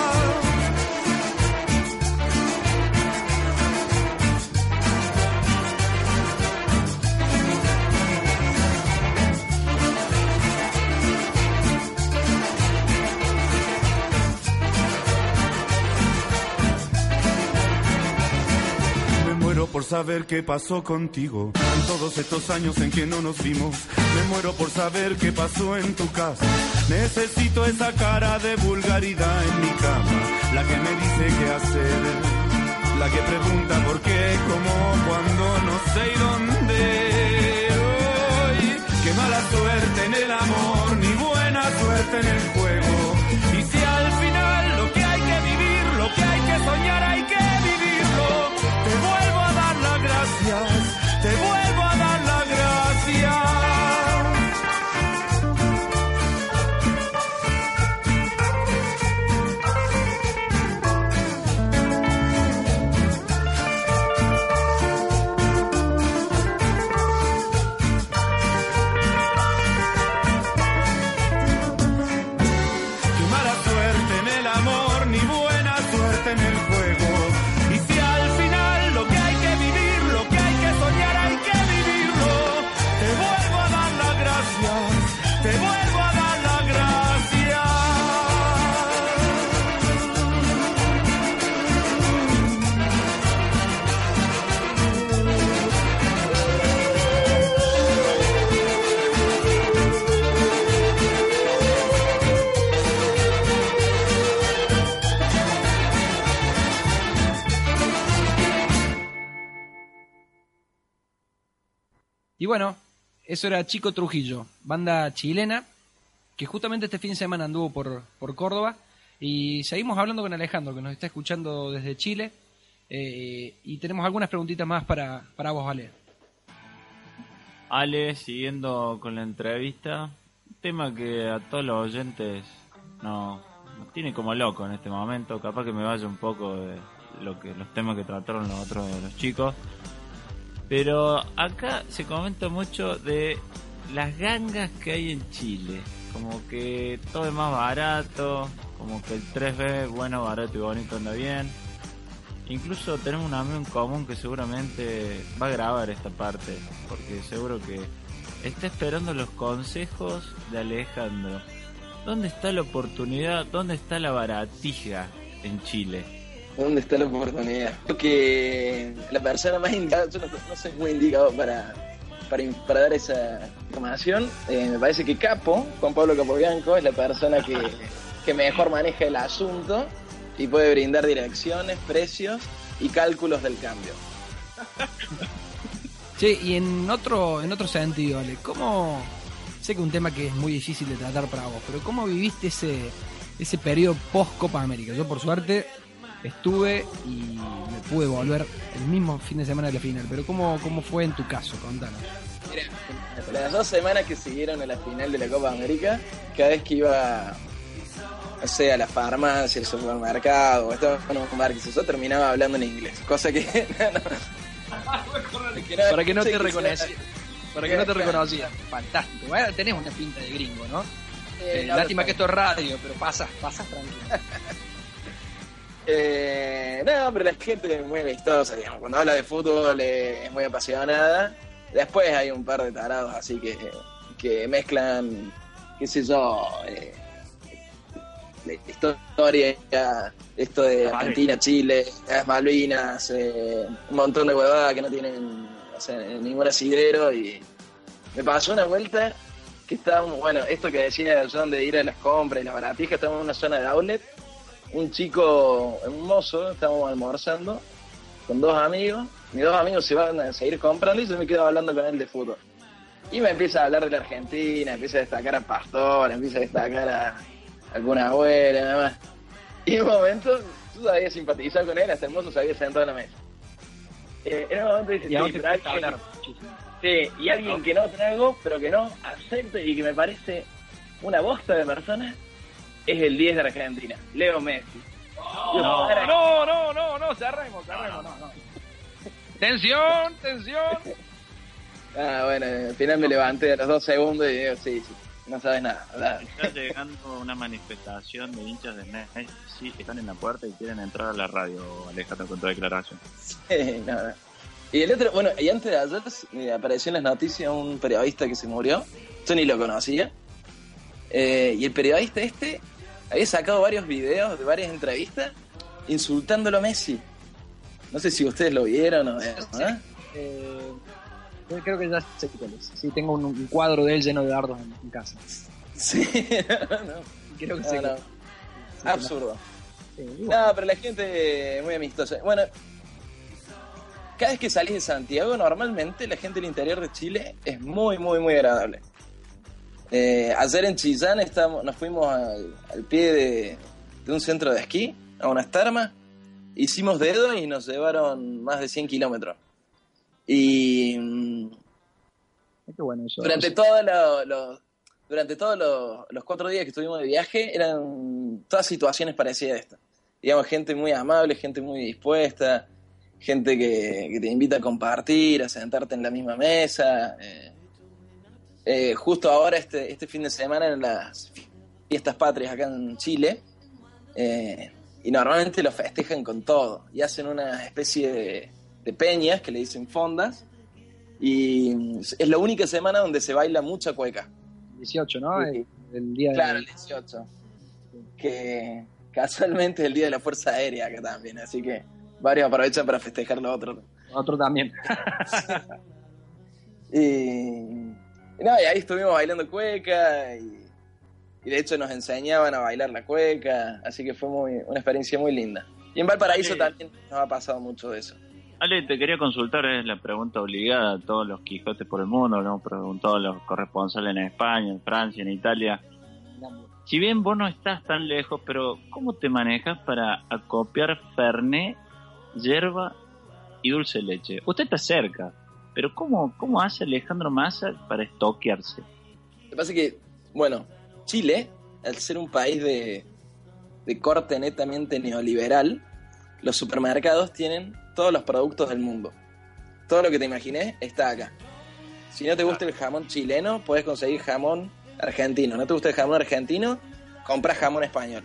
Por saber qué pasó contigo en todos estos años en que no nos vimos. Me muero por saber qué pasó en tu casa. Necesito esa cara de vulgaridad en mi cama, la que me dice qué hacer, la que pregunta por qué, cómo, cuándo, no sé y dónde. Hoy, qué mala suerte en el amor, ni buena suerte en el juego. Y si al final lo que hay que vivir, lo que hay que soñar, hay que vivirlo. Te vuelvo a dar las gracias, te vuelvo a dar las gracias. Qué mala suerte en el amor, ni buena suerte en el juego. Y si al final lo que hay que vivir, lo que hay que soñar, hay que vivirlo. Te vuelvo a dar las gracias, te vuelvo a dar las gracias. Y bueno, eso era Chico Trujillo, banda chilena, que justamente este fin de semana anduvo por Córdoba. Y seguimos hablando con Alejandro, que nos está escuchando desde Chile. Y tenemos algunas preguntitas más para vos, Ale. Ale, siguiendo con la entrevista, un tema que a todos los oyentes nos tiene como loco en este momento. Capaz que me vaya un poco de los temas que trataron los otros de los chicos. Pero acá se comenta mucho de las gangas que hay en Chile. Como que todo es más barato, como que el 3B, bueno, barato y bonito, anda bien. Incluso tenemos un amigo en común que seguramente va a grabar esta parte, porque seguro que está esperando los consejos de Alejandro. ¿Dónde está la oportunidad? ¿Dónde está la baratija en Chile? ¿Dónde está la oportunidad? Creo que la persona más indicada, yo no soy muy indicado para dar esa información. Me parece que Juan Pablo Capobianco, es la persona que mejor maneja el asunto y puede brindar direcciones, precios y cálculos del cambio. Che, y en otro sentido, Ale, ¿cómo? Sé que es un tema que es muy difícil de tratar para vos, pero ¿cómo viviste ese periodo post-Copa América? Yo, por suerte, estuve y me pude volver el mismo fin de semana de la final, pero ¿cómo fue en tu caso? Contanos. Mira, las 2 semanas que siguieron a la final de la Copa América, cada vez que iba, o sea, a la farmacia, al supermercado, o estaba en un bar, yo terminaba hablando en inglés, cosa que para que no te reconocía. Para que no te reconocía. Fantástico. Bueno, tenés una pinta de gringo, ¿no? Lástima que esto es radio, pero pasas tranquilo. No, pero la gente es muy amistosa, digamos. Cuando habla de fútbol es muy apasionada. Después hay un par de tarados así que mezclan, qué sé yo, la historia, esto de Argentina, Chile, las Malvinas, un montón de huevadas que no tienen, o sea, ningún asidero. Y me pasó una vuelta que estábamos, bueno, esto que decía yo de ir a las compras y las baratijas, estábamos en una zona de outlet, un mozo, estábamos almorzando con 2 amigos, mis 2 amigos se van a seguir comprando y yo me quedo hablando con él de fútbol. Y me empieza a hablar de la Argentina, empieza a destacar a Pastor, empieza a destacar a alguna abuela, nada más. Y en un momento, tú sabías simpatizar con él, hasta el mozo se había sentado en la mesa. En un momento dice, y alguien que no trago, pero que no acepto y que me parece una bosta de persona, es el 10 de Argentina, Leo Messi. No, cerremos, no. Tensión. Bueno, al final me levanté a los 2 segundos y digo, sí, no sabes nada. Está llegando una manifestación de hinchas de Messi, están en la puerta y quieren entrar a la radio, Alejandro, con tu declaración. Sí, nada. Y el otro, bueno, y antes de ayer apareció en las noticias un periodista que se murió, yo ni lo conocía, y el periodista había sacado varios videos de varias entrevistas insultándolo a Messi. No sé si ustedes lo vieron o creo que ya sé cuál es. Sí, tengo un cuadro de él lleno de dardos en casa. Sí, Creo que sé. Absurdo. No, pero la gente muy amistosa. Bueno, cada vez que salís de Santiago, normalmente la gente del interior de Chile es muy, muy, muy agradable. Ayer en Chillán nos fuimos al pie de un centro de esquí, a unas termas, hicimos dedo y nos llevaron más de 100 kilómetros. Y qué bueno eso. Durante todos los 4 días que estuvimos de viaje, eran todas situaciones parecidas a esta. Digamos, gente muy amable, gente muy dispuesta, gente que te invita a compartir, a sentarte en la misma mesa. Justo ahora, este fin de semana, en las fiestas patrias acá en Chile, y normalmente lo festejan con todo, y hacen una especie de peñas, que le dicen fondas, y es la única semana donde se baila mucha cueca. 18, ¿no? Sí. El día claro, el 18. Que casualmente es el día de la Fuerza Aérea acá también, así que varios aprovechan para festejar lo otro. Otro también. y ahí estuvimos bailando cueca y de hecho nos enseñaban a bailar la cueca, así que fue una experiencia muy linda. Y en Valparaíso también nos ha pasado mucho de eso. Ale, te quería consultar, es la pregunta obligada a todos los Quijotes por el mundo, lo hemos preguntado a los corresponsales en España, en Francia, en Italia. Si bien vos no estás tan lejos, pero ¿cómo te manejas para acopiar Fernet, yerba y dulce de leche? Usted está cerca, pero ¿cómo hace Alejandro Massa para estoquearse? Lo que pasa es que, bueno, Chile, al ser un país de de corte netamente neoliberal, los supermercados tienen todos los productos del mundo. Todo lo que te imagines está acá. Si no te gusta el jamón chileno, puedes conseguir jamón argentino. ¿No te gusta el jamón argentino? Compras jamón español.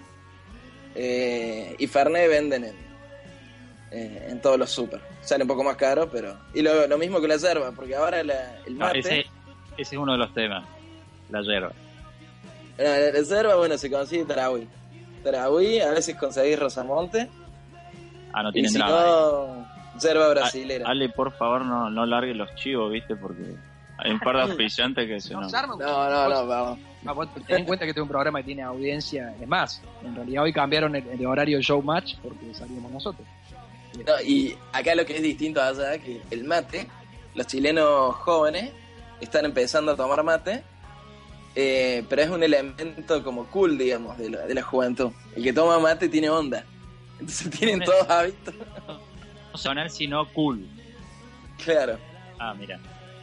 Y Fernet venden en todos los super. Sale un poco más caro, pero... Y lo mismo que la yerba, porque ahora el mate... Ese es uno de los temas, la yerba. La yerba, bueno, se consigue Tarahui. Tarahui, a veces conseguís Rosamonte. No tienen y si nada. no, yerba brasilera. Ale, por favor, no largue los chivos, ¿viste? Porque hay un par de auspiciantes que se no. No, vamos. Ten en cuenta que este es un programa que tiene audiencia. Es más, en realidad hoy cambiaron el horario Showmatch porque salimos nosotros. No, y acá lo que es distinto allá, que el mate, los chilenos jóvenes están empezando a tomar mate, pero es un elemento como cool, digamos, de la juventud. El que toma mate tiene onda. Entonces tienen todos hábitos. No sonar sino cool. Claro. Mira.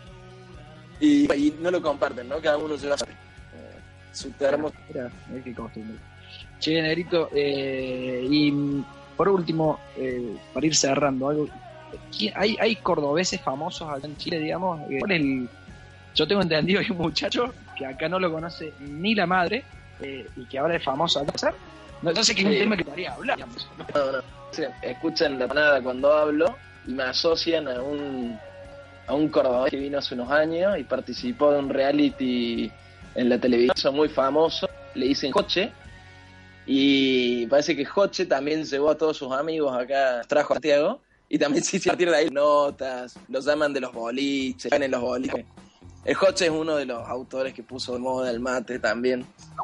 Y no lo comparten, ¿no? Cada uno lleva su termo. Mira, qué costumbre. Che, Negrito, y por último, para ir cerrando, algo, ¿hay cordobeses famosos acá en Chile, digamos? Yo tengo entendido, hay un muchacho que acá no lo conoce ni la madre, y que ahora es famoso acá. No sé que es un tema que podría hablar, digamos. No. Sí, escuchan la panada cuando hablo y me asocian a un cordobés que vino hace unos años y participó de un reality en la televisión muy famoso, le dicen Joche, y parece que Joche también llevó a todos sus amigos acá, trajo a Santiago, y también sí, a partir de ahí notas, los llaman de los boliches, en los boliches. El Joche es uno de los autores que puso de moda el mate también.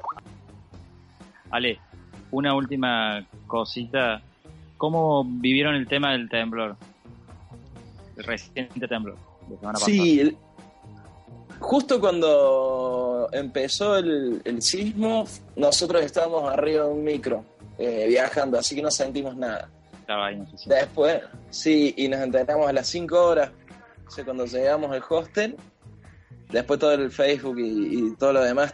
Ale, una última cosita. ¿Cómo vivieron el tema del temblor? El reciente temblor de semana pasada. Sí, justo cuando empezó el sismo, nosotros estábamos arriba de un micro, viajando, así que no sentimos nada. Estaba ahí, no sé si... Después, sí, y nos enteramos a las 5 horas, o sea, cuando llegamos al hostel. Después todo el Facebook y todo lo demás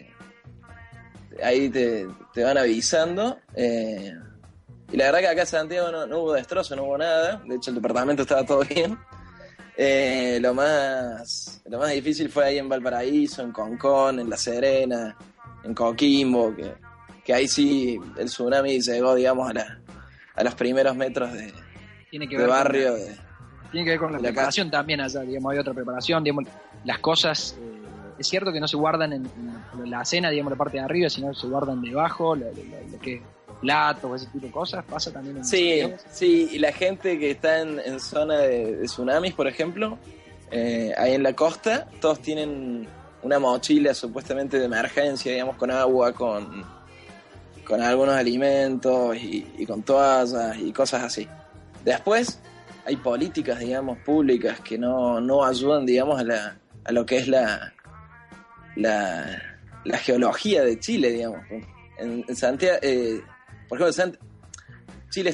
ahí te van avisando. Y la verdad que acá en Santiago no hubo destrozo, no hubo nada. De hecho, el departamento estaba todo bien. Lo más difícil fue ahí en Valparaíso, en Concón, en La Serena, en Coquimbo, que ahí sí el tsunami llegó, digamos, a los primeros metros de barrio. Tiene que ver con la preparación también allá, digamos, hay otra preparación, digamos, las cosas, es cierto que no se guardan en la cena, digamos, la parte de arriba, sino que se guardan debajo, lo que platos, ese tipo de cosas, pasa también en Sí, y la gente que está en zona de tsunamis, por ejemplo, ahí en la costa, todos tienen una mochila supuestamente de emergencia, digamos, con agua, con algunos alimentos y con toallas y cosas así. Después hay políticas, digamos, públicas que no ayudan, digamos, a lo que es la geología de Chile, digamos. En Santiago, por ejemplo, Chile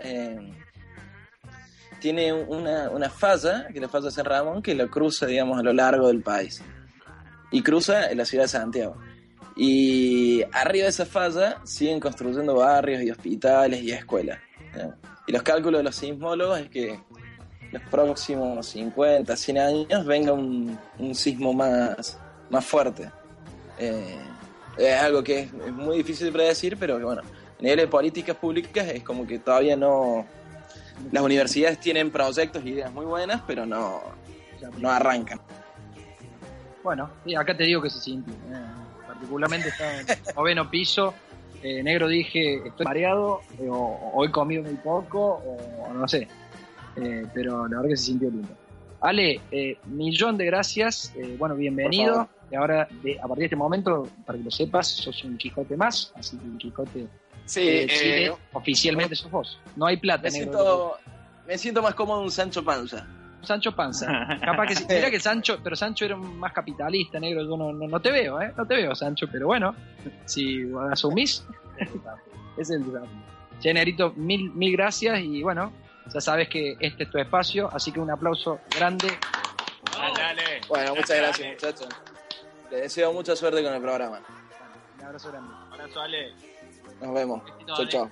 tiene una falla, que es la falla de San Ramón, que lo cruza, digamos, a lo largo del país. Y cruza en la ciudad de Santiago. Y arriba de esa falla siguen construyendo barrios y hospitales y escuelas, ¿no? Y los cálculos de los sismólogos es que los próximos 50, 100 años venga un sismo más fuerte. Es algo que es muy difícil de predecir, pero que bueno, a nivel de políticas públicas es como que todavía no... Las universidades tienen proyectos e ideas muy buenas, pero no arrancan. Bueno, sí, acá te digo que se sintió. Particularmente está en 9º piso. Negro, dije, estoy mareado, o he comido muy poco, o no sé. Pero la verdad que se sintió lindo. Ale, millón de gracias. Bueno, bienvenido. Y ahora, a partir de este momento, para que lo sepas, sos un Quijote más. Así que un Quijote Chile, oficialmente sos vos. No hay plata, Negro. Me siento más cómodo un Sancho Panza. Sancho Panza. Capaz que sí. Mira que Sancho era más capitalista, Negro. Yo no te veo, no te veo, Sancho, pero bueno, si asumís, es el desafío. Che, Negrito, mil gracias y bueno, ya sabes que este es tu espacio, así que un aplauso grande. Dale. Bueno, muchas gracias, muchachos. Les deseo mucha suerte con el programa. Un abrazo grande. Abrazo, Ale. Nos vemos. Chau, chau.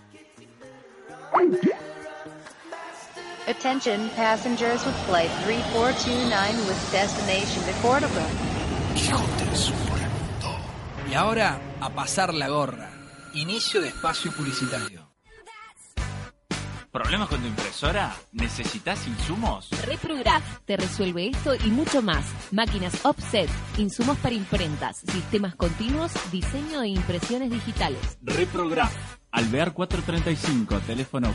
Attention passengers with flight 3429 with destination to Córdoba. Quijotes por el mundo. Y ahora, a pasar la gorra. Inicio de espacio publicitario. ¿Problemas con tu impresora? ¿Necesitas insumos? Reprograph te resuelve esto y mucho más. Máquinas offset, insumos para imprentas, sistemas continuos, diseño e impresiones digitales. Reprograph. Alvear 435, teléfono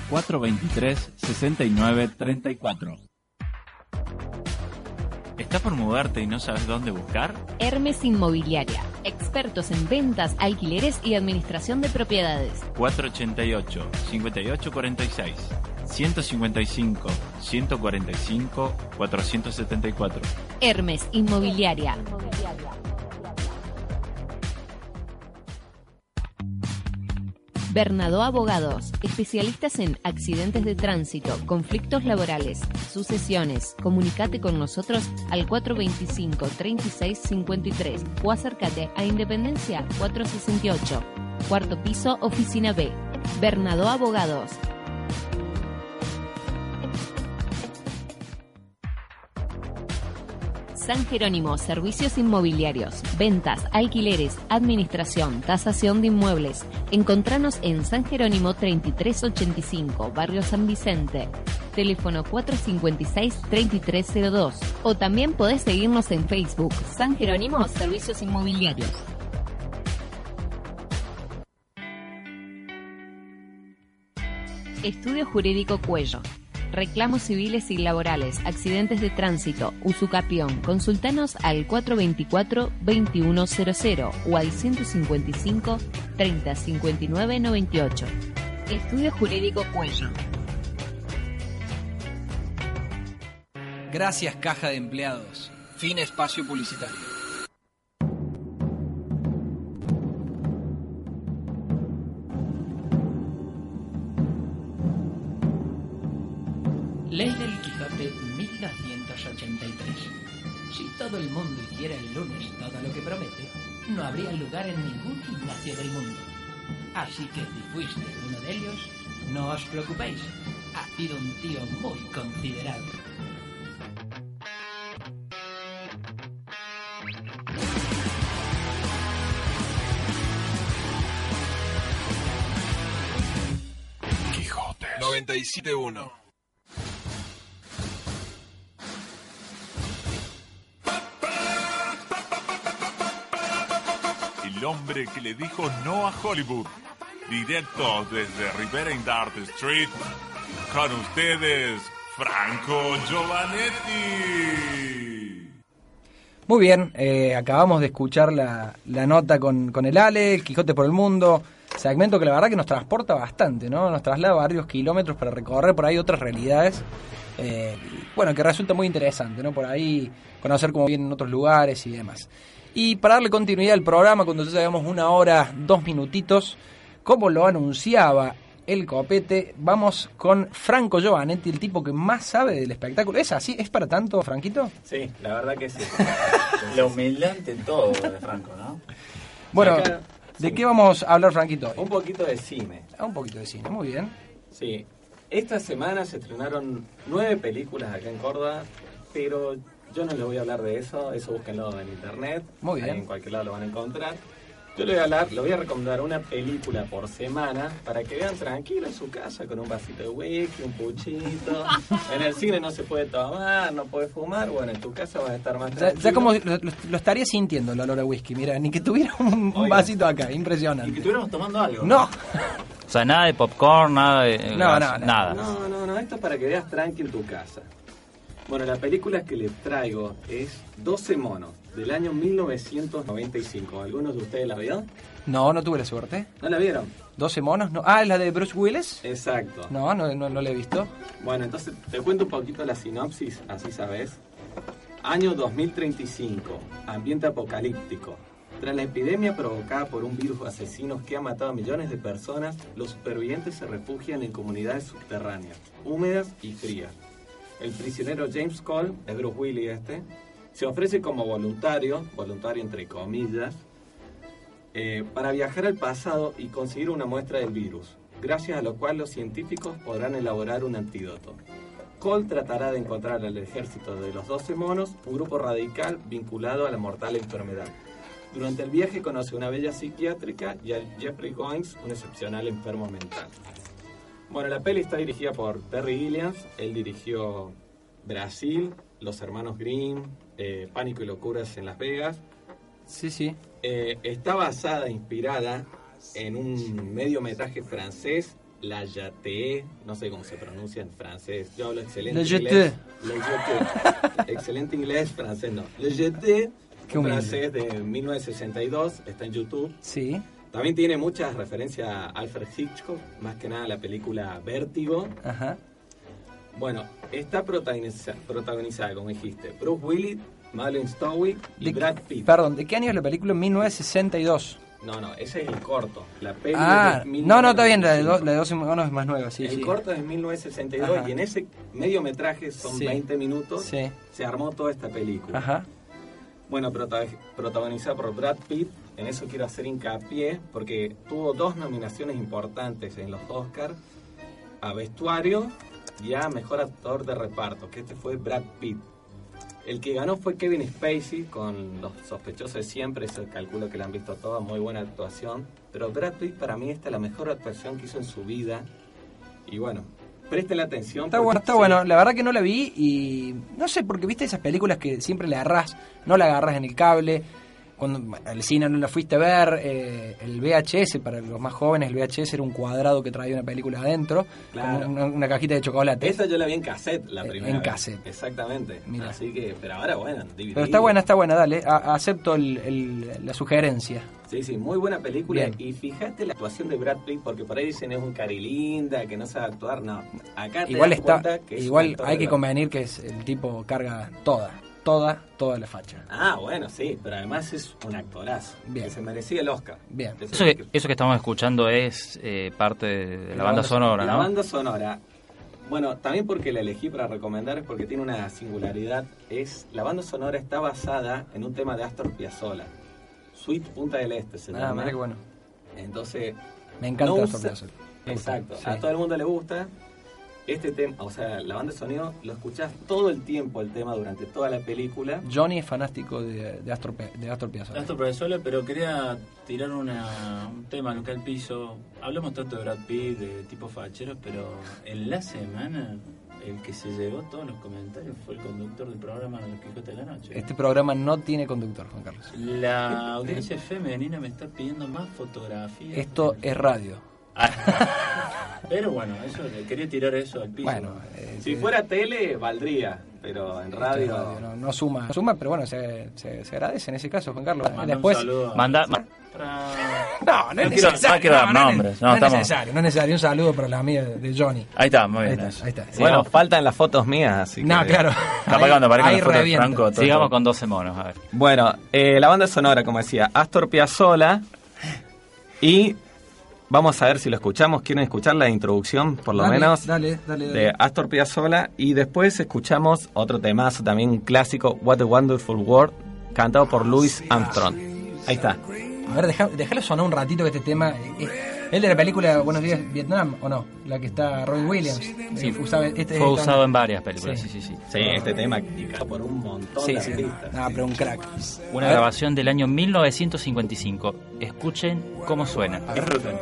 423-6934. ¿Estás por mudarte y no sabes dónde buscar? Hermes Inmobiliaria, expertos en ventas, alquileres y administración de propiedades. 488-5846, 155-145-474. Hermes Inmobiliaria. Bernadó Abogados, especialistas en accidentes de tránsito, conflictos laborales, sucesiones. Comunicate con nosotros al 425-3653 o acércate a Independencia 468, cuarto piso, oficina B. Bernadó Abogados. San Jerónimo, servicios inmobiliarios, ventas, alquileres, administración, tasación de inmuebles. Encontranos en San Jerónimo 3385, Barrio San Vicente. Teléfono 456-3302. O también podés seguirnos en Facebook, San Jerónimo, servicios inmobiliarios. Estudio Jurídico Cuello. Reclamos civiles y laborales, accidentes de tránsito, usucapión. Consultanos al 424-2100 o al 155-3059-98. Estudio Jurídico Cuello. Gracias, Caja de Empleados. Fin espacio publicitario. Ley del Quijote 1283. Si todo el mundo hiciera el lunes todo lo que promete, no habría lugar en ningún gimnasio del mundo. Así que si fuiste uno de ellos, no os preocupéis. Ha sido un tío muy considerado. Quijotes 97.1. El hombre que le dijo no a Hollywood. Directo desde Rivera in Dart Street. Con ustedes, Franco Giovanetti. Muy bien, acabamos de escuchar la nota con el Ale, el Quijote por el Mundo. Segmento que la verdad que nos transporta bastante, ¿no? Nos traslada varios kilómetros para recorrer por ahí otras realidades. Bueno, que resulta muy interesante, ¿no? Por ahí conocer cómo vienen otros lugares y demás. Y para darle continuidad al programa, cuando ya llevamos 1 hora, 2 minutitos, como lo anunciaba el Copete, vamos con Franco Giovanetti, el tipo que más sabe del espectáculo. ¿Es así? ¿Es para tanto, Franquito? Sí, la verdad que sí. La humildad ante todo de Franco, ¿no? Bueno, Acá, ¿de sí. qué vamos a hablar, Franquito? Un poquito de cine. Un poquito de cine, muy bien. Sí, esta semana se estrenaron 9 películas acá en Córdoba, pero yo no les voy a hablar de eso búsquenlo en internet. Muy bien. Ahí en cualquier lado lo van a encontrar. Yo les voy a recomendar una película por semana para que vean tranquilo en su casa con un vasito de whisky, un puchito. En el cine no se puede tomar, no puede fumar, bueno, en tu casa vas a estar más tranquilo. Ya como lo estaría sintiendo el olor a whisky, mira, ni que tuviera un vasito acá, impresionante. Y que estuviéramos tomando algo. No. O sea, nada de popcorn, nada de... nada. No, esto es para que veas tranqui en tu casa. Bueno, la película que les traigo es 12 monos, del año 1995. ¿Algunos de ustedes la vieron? No tuve la suerte. ¿No la vieron? 12 monos, no. Ah, ¿es la de Bruce Willis? Exacto. No la he visto. Bueno, entonces te cuento un poquito la sinopsis, así sabes. Año 2035, ambiente apocalíptico. Tras la epidemia provocada por un virus asesino que ha matado a millones de personas, los supervivientes se refugian en comunidades subterráneas, húmedas y frías. El prisionero James Cole, es Bruce Willis se ofrece como voluntario entre comillas, para viajar al pasado y conseguir una muestra del virus, gracias a lo cual los científicos podrán elaborar un antídoto. Cole tratará de encontrar al ejército de los 12 monos, un grupo radical vinculado a la mortal enfermedad. Durante el viaje conoce a una bella psiquiátrica y a Jeffrey Goins, un excepcional enfermo mental. Bueno, la peli está dirigida por Terry Gilliam. Él dirigió Brasil, Los Hermanos Grimm, Pánico y Locuras en Las Vegas. Sí. Está basada, inspirada en un mediometraje francés, La Jetée, no sé cómo se pronuncia en francés, yo hablo excelente inglés. Le Jetée. Excelente inglés, francés no. Le Jetée, francés de 1962, está en YouTube. Sí. También tiene muchas referencias a Alfred Hitchcock, más que nada a la película Vértigo. Ajá. Bueno, está protagonizada, como dijiste, Bruce Willis, Madeleine Stowe y Brad Pitt. Perdón, ¿de qué año es la película? 1962. No, ese es el corto. La peli está bien, la de 12 monos es más nueva, sí. El corto es de 1962. Ajá. Y en ese mediometraje, son 20 minutos, se armó toda esta película. Ajá. Bueno, protagonizada por Brad Pitt. En eso quiero hacer hincapié, porque tuvo 2 nominaciones importantes en los Oscars, a vestuario y a mejor actor de reparto, que fue Brad Pitt. El que ganó fue Kevin Spacey con Los Sospechosos de Siempre, eso calculo que la han visto todas, muy buena actuación. Pero Brad Pitt para mí esta es la mejor actuación que hizo en su vida. Y bueno, presten la atención. Está bueno, la verdad que no la vi y no sé, porque viste esas películas que siempre le agarrás, no la agarras en el cable. Cuando al cine no la fuiste a ver, el VHS, para los más jóvenes, el VHS era un cuadrado que traía una película adentro, claro, con una cajita de chocolate. Esa yo la vi en cassette la primera en vez. Cassette. Exactamente. Mira. Así que, pero ahora bueno, DVD. Pero está buena, dale, acepto la sugerencia. Sí, muy buena película. Bien. Y fíjate la actuación de Brad Pitt, porque por ahí dicen es un carilinda, que no sabe actuar. No, acá te igual das cuenta que es igual un actor hay que de convenir que el tipo carga toda la facha. Bueno, sí, pero además es un actorazo. Bien. Que se merecía el Oscar. Bien. Eso que estamos escuchando es parte de la banda sonora, ¿no? La banda sonora. Bueno, también porque la elegí para recomendar es porque tiene una singularidad. La banda sonora está basada en un tema de Astor Piazzolla. Suite Punta del Este se llama. Mira qué bueno. Entonces, me encanta Astor Piazzolla. Exacto. Sí. A todo el mundo le gusta. Este tema, o sea, la banda de sonido, lo escuchás todo el tiempo, el tema, durante toda la película. Johnny es fanático de Astor Piazzolla. Astor Piazzolla, pero quería tirar un tema local al piso. Hablamos tanto de Brad Pitt, de tipos facheros, pero en la semana el que se llevó todos los comentarios fue el conductor del programa Los Quijotes de la Noche. Este programa no tiene conductor, Juan Carlos. La audiencia femenina me está pidiendo más fotografías. Esto es radio. Pero bueno, quería tirar eso al piso. Bueno, si fuera tele, valdría, pero en radio... No suma, pero bueno, se agradece en ese caso, Juan Carlos. Después, no quiero dar nombres. No es necesario. Un saludo para la amiga de Johnny. Ahí está, muy bien. Ahí está. Bueno, faltan las fotos mías, así que... No, claro. Capaz cuando aparezcan las fotos de Franco. Sigamos con 12 monos, a ver. Bueno, la banda sonora, como decía, Astor Piazzolla. Y vamos a ver si lo escuchamos. ¿Quieren escuchar la introducción, por lo menos? Dale. De Astor Piazzolla. Y después escuchamos otro temazo, también un clásico, What a Wonderful World, cantado por Louis Armstrong. Ahí está. A ver, déjalo sonar un ratito que este tema... ¿El de la película Buenos Días Vietnam o no? La que está Robin Williams. Sí, fue usado en varias películas. Sí, este tema por un montón de artistas. Pero un crack. Una grabación del año 1955. Escuchen cómo suena. Disfruten.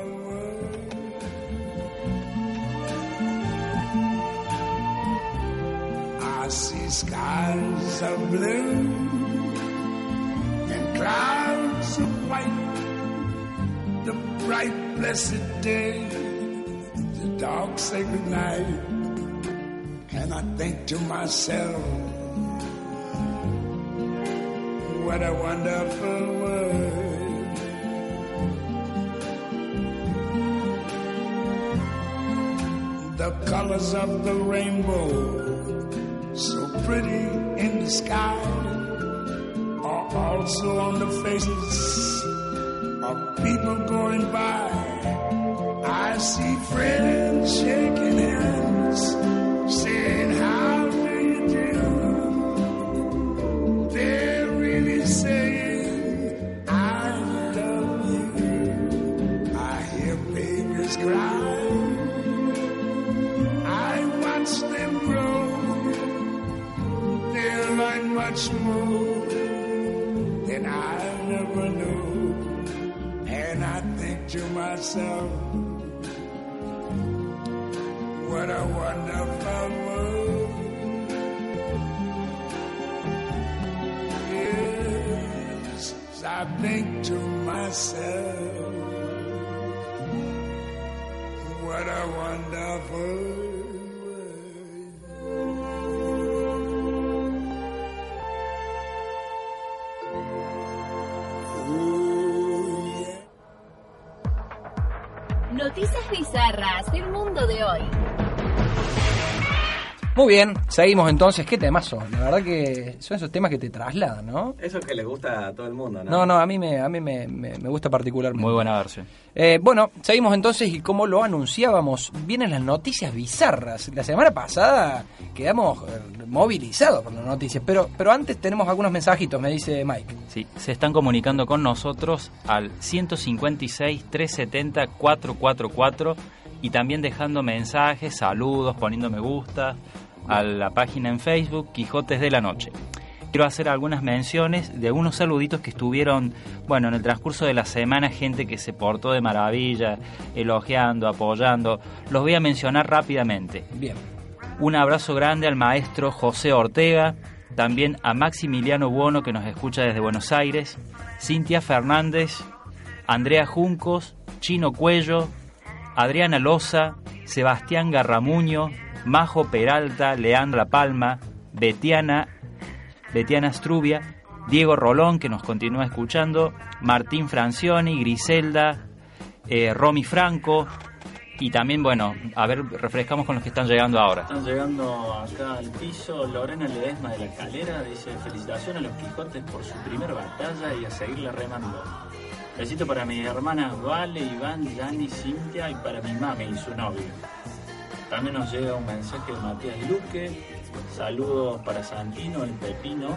I see skies of blue and clouds of white. The bright blessed day, the dark sacred night, and I think to myself, what a wonderful world. The colors of the rainbow, so pretty in the sky, are also on the faces of people going by. I see friends shaking hands, saying, how do you do? They're really saying, I love you. smooth than I never knew. And I think to myself, what a wonderful world. Yes, I think to myself, what a wonderful Noticias bizarras del mundo de hoy. Muy bien, seguimos entonces. ¿Qué temas son? La verdad que son esos temas que te trasladan, ¿no? Eso que le gusta a todo el mundo, ¿no? No, a mí me gusta particularmente. Muy buena versión. Bueno, seguimos entonces y como lo anunciábamos, vienen las noticias bizarras. La semana pasada quedamos movilizados por las noticias, pero antes tenemos algunos mensajitos, me dice Mike. Sí, se están comunicando con nosotros al 156-370-444 y también dejando mensajes, saludos, poniendo me gusta a la página en Facebook Quijotes de la Noche. Quiero hacer algunas menciones de algunos saluditos que estuvieron, en el transcurso de la semana, gente que se portó de maravilla, elogiando, apoyando. Los voy a mencionar rápidamente. Bien. Un abrazo grande al maestro José Ortega, también a Maximiliano Buono, que nos escucha desde Buenos Aires, Cintia Fernández, Andrea Juncos, Chino Cuello, Adriana Loza, Sebastián Garramuño, Majo Peralta, Leandra Palma, Betiana Strubia, Diego Rolón, que nos continúa escuchando, Martín Francioni, Griselda, Romy Franco, y también, refrescamos con los que están llegando ahora. Están llegando acá al piso. Lorena Ledesma de la Calera dice: felicitaciones a los Quijotes por su primer batalla y a seguirle remando. Besito para mis hermanas Vale, Iván, Yani, Cintia y para mi mami y su novio. También nos llega un mensaje de Matías Luque. Saludos para Santino, el Pepino,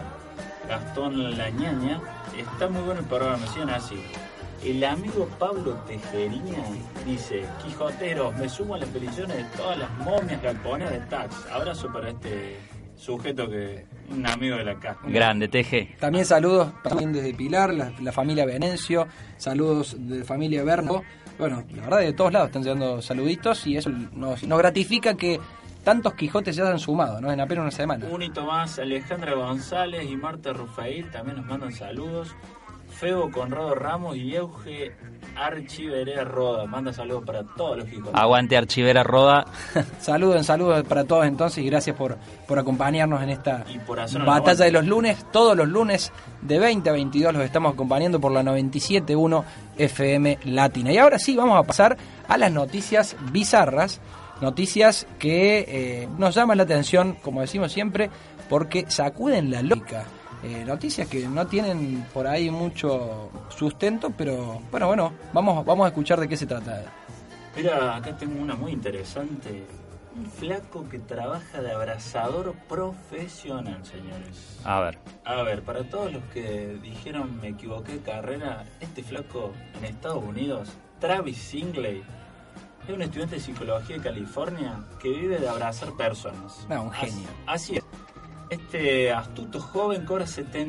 Gastón La Ñaña. Está muy bueno el programa, sigan así. El amigo Pablo Tejeriña dice: Quijoteros, me sumo a las felicitaciones de todas las momias galponeras de Tax. Abrazo para este sujeto que un amigo de la casa. Grande, Teje. También saludos también desde Pilar, la familia Venencio, saludos de familia Berno. Bueno, la verdad de todos lados están llegando saluditos y eso nos gratifica que tantos Quijotes ya se han sumado, ¿no? En apenas una semana. Un hito más, Alejandra González y Marta Rufail también nos mandan saludos. Febo Conrado Ramos y Euge Archivera Roda. Manda saludos para todos los Quijotes. Aguante Archivera Roda. Saludos para todos entonces y gracias por acompañarnos en esta batalla batalla de los lunes. Todos los lunes de 20 a 22 los estamos acompañando por la 97.1 FM Latina. Y ahora sí, vamos a pasar a las noticias bizarras. Noticias que nos llaman la atención, como decimos siempre, porque sacuden la lógica. Noticias que no tienen por ahí mucho sustento, pero bueno, vamos a escuchar de qué se trata. Mira, acá tengo una muy interesante. Un flaco que trabaja de abrazador profesional, señores. A ver, para todos los que dijeron me equivoqué de carrera, este flaco en Estados Unidos, Travis Singley, es un estudiante de psicología de California que vive de abrazar personas. Un genio. Así es. Este astuto joven cobra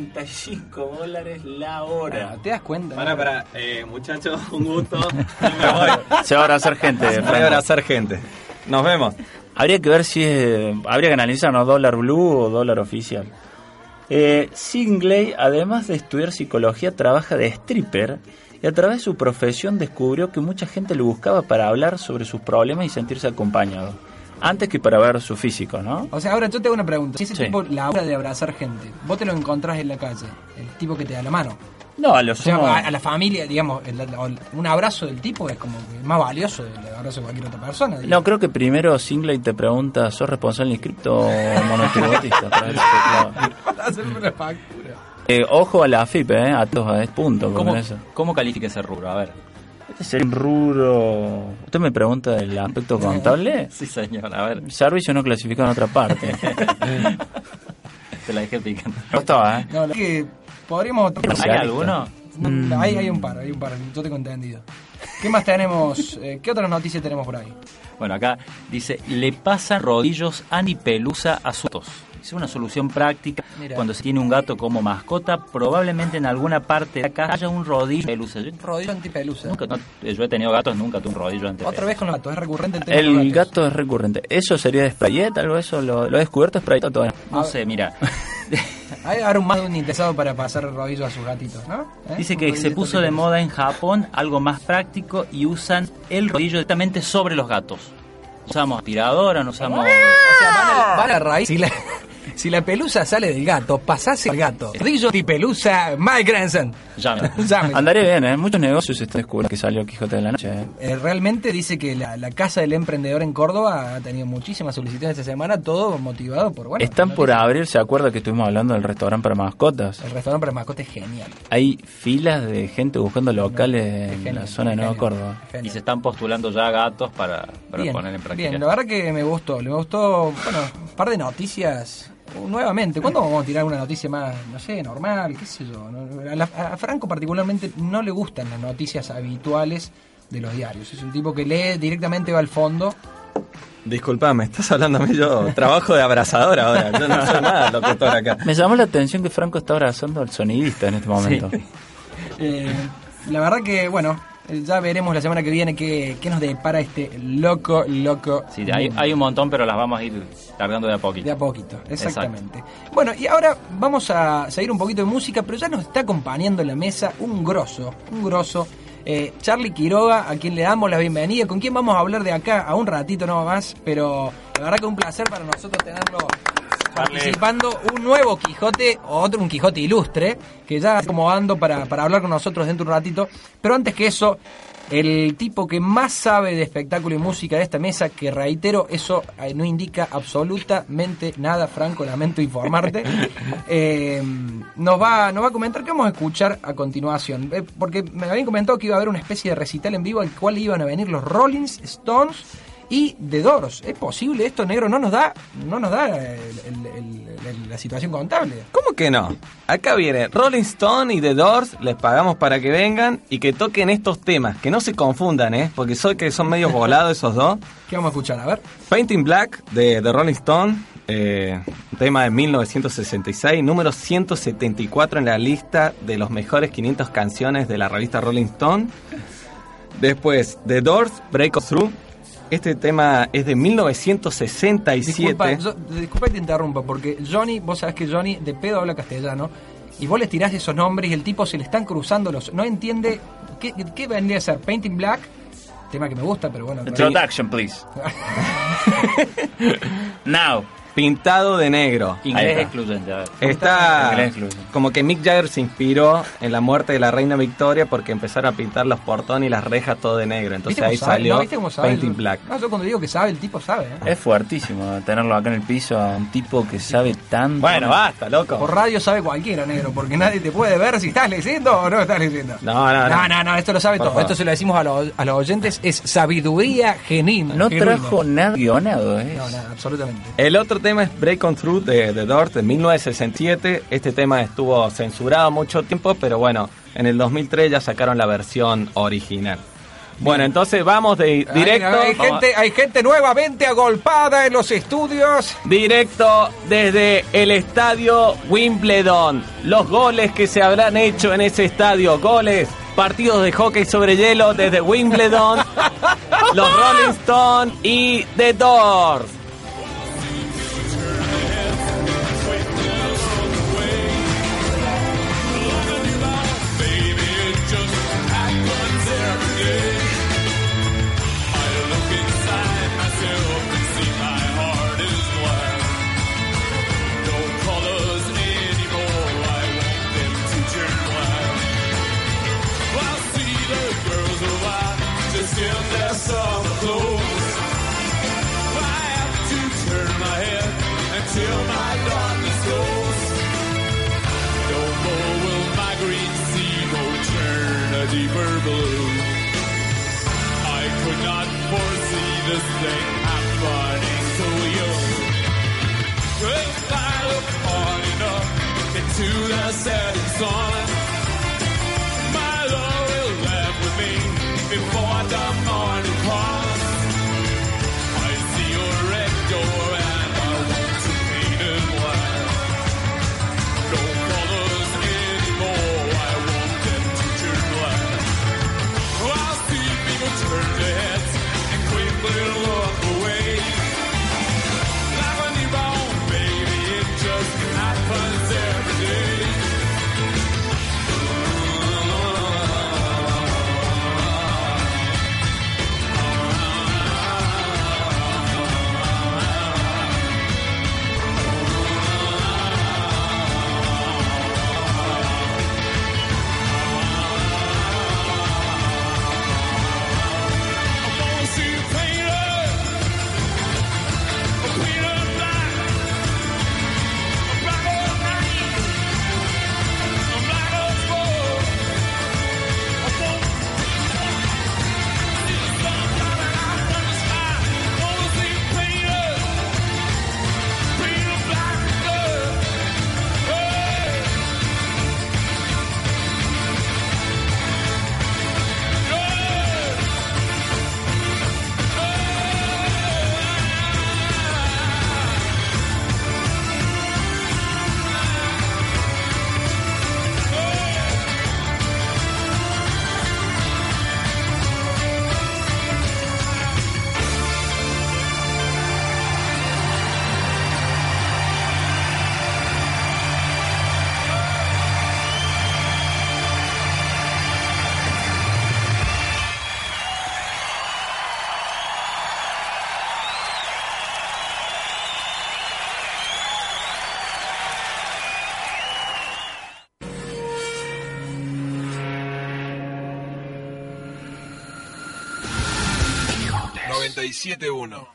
$75 la hora. ¿Te das cuenta? Para, muchachos, un gusto. Se va a abrazar gente. Se va a abrazar gente. Nos vemos. Habría que ver si habría que analizar, ¿no? ¿Dólar blue o dólar oficial? Singley, además de estudiar psicología, trabaja de stripper y a través de su profesión descubrió que mucha gente lo buscaba para hablar sobre sus problemas y sentirse acompañado, antes que para ver su físico, ¿no? O sea, ahora yo te hago una pregunta. Si ese tipo labura de abrazar gente, vos te lo encontrás en la calle, el tipo que te da la mano. No, a la familia, digamos, un abrazo del tipo es como que más valioso del abrazo de cualquier otra persona. Digamos. No, creo que primero Singley te pregunta: ¿sos responsable inscripto o monotributista? Para ver si hacerme una factura. Ojo a la AFIP, a todos a este punto. ¿Cómo califica ese rubro? A ver. Este sería un rubro... ¿Usted me pregunta del aspecto contable? Sí, señor, a ver. Servicio no clasificado en otra parte. Te la dejé picando. No estaba, ¿eh? No, que podríamos... ¿Hay alguno? Hay un par, yo tengo entendido. ¿Qué más tenemos? ¿Qué otras noticias tenemos por ahí? Bueno, acá dice: le pasan rodillos Ani Pelusa a sus fotos. Es una solución práctica. Mira. Cuando se tiene un gato como mascota, probablemente en alguna parte de acá haya un rodillo de pelusa. Rodillo antipelusa. Yo he tenido gatos, nunca tuve un rodillo antipelusa. Otra vez con los gatos, es recurrente el tema. de El los gatos. gato es recurrente. ¿Eso sería de Sprayet? ¿Algo de eso? ¿Lo he descubierto Sprayet todavía? No sé, mira. Hay ahora más de un interesado para pasar el rodillo a sus gatitos, ¿no? Dice Un que rodillo se puso de antipelusa. moda en Japón algo más práctico y usan el rodillo directamente sobre los gatos. No usamos aspiradora, no usamos... O sea, van a raíz. Si la pelusa sale del gato, pasase al gato. Rodillo antipelusa, Mike Granson. Llame. Llame. Andaré bien, ¿eh? Muchos negocios se están descubriendo que salió Quijote de la Noche, ¿eh? Realmente dice que la Casa del Emprendedor en Córdoba ha tenido muchísimas solicitudes esta semana, todo motivado por, bueno... Están por noticias. abrir, ¿se acuerda que estuvimos hablando del restaurante para mascotas? El restaurante para mascotas es genial. Hay filas de gente buscando locales en genial, la zona de Nueva genial. Córdoba. Y se están postulando ya gatos para Bien, poner en práctica. bien, la verdad que me gustó, bueno, un par de noticias nuevamente. ¿Cuándo vamos a tirar una noticia más, no sé, normal, qué sé yo? A Franco particularmente no le gustan las noticias habituales de los diarios. Es un tipo que lee directamente, va al fondo. Disculpame, estás hablando a mí, yo trabajo de abrazador ahora, yo no soy nada locutor acá. Me llamó la atención que Franco está abrazando al sonidista en este momento. La verdad que, bueno, ya veremos la semana que viene qué nos depara este loco. Sí, hay un montón, pero las vamos a ir largando de a poquito. De a poquito, exactamente. Bueno, y ahora vamos a seguir un poquito de música, pero ya nos está acompañando en la mesa un grosso. Charlie Quiroga, a quien le damos la bienvenida, con quien vamos a hablar de acá a un ratito no más, pero la verdad que es un placer para nosotros tenerlo participando, un nuevo Quijote, un Quijote ilustre, que ya está acomodando para hablar con nosotros dentro de un ratito. Pero antes que eso, el tipo que más sabe de espectáculo y música de esta mesa, que reitero, eso no indica absolutamente nada, Franco, lamento informarte, nos va a comentar qué vamos a escuchar a continuación, porque me habían comentado que iba a haber una especie de recital en vivo al cual iban a venir los Rolling Stones y The Doors. ¿Es posible esto, negro? No nos da la situación contable. ¿Cómo que no? Acá viene Rolling Stone y The Doors, les pagamos para que vengan y que toquen estos temas, que no se confundan, porque que son medio volados esos dos. ¿Qué vamos a escuchar? A ver. Painting Black de Rolling Stone, un tema de 1966, número 174 en la lista de los mejores 500 canciones de la revista Rolling Stone. Después, The Doors, Break Through. Este tema es de 1967. Disculpa que te interrumpa, porque Johnny, vos sabés que Johnny de pedo habla castellano, y vos le tirás esos nombres y el tipo se le están cruzando no entiende qué vendría a ser Painting Black, tema que me gusta, pero bueno. Introduction, please. Now. Pintado de negro. Inglés excluyente, a ver. Está Inglés excluyente. como que Mick Jagger se inspiró en la muerte de la reina Victoria porque empezaron a pintar los portones y las rejas todo de negro. Entonces ahí salió Painting Black. No, yo cuando digo que sabe, el tipo sabe. Es fuertísimo tenerlo acá en el piso a un tipo que sabe tanto. Bueno, basta, loco. Por radio sabe cualquiera, negro, porque nadie te puede ver si estás leyendo o no estás leyendo. No, esto lo sabe todo. Esto se lo decimos a los oyentes, es sabiduría genuina. No trajo nada guionado, No, nada, absolutamente. El otro tema es Break On Through de The Doors de 1967. Este tema estuvo censurado mucho tiempo, pero bueno, en el 2003 ya sacaron la versión original. Bueno, entonces vamos de directo. Hay gente nuevamente agolpada en los estudios. Directo desde el estadio Wimbledon. Los goles que se habrán hecho en ese estadio. Goles, partidos de hockey sobre hielo desde Wimbledon. Los Rolling Stones y The Doors. Deeper blue. I could not foresee this thing happening to you. If I look hard enough into the setting sun, my love will laugh with me before the morning comes. I see your red door and I want to paint it black. 971.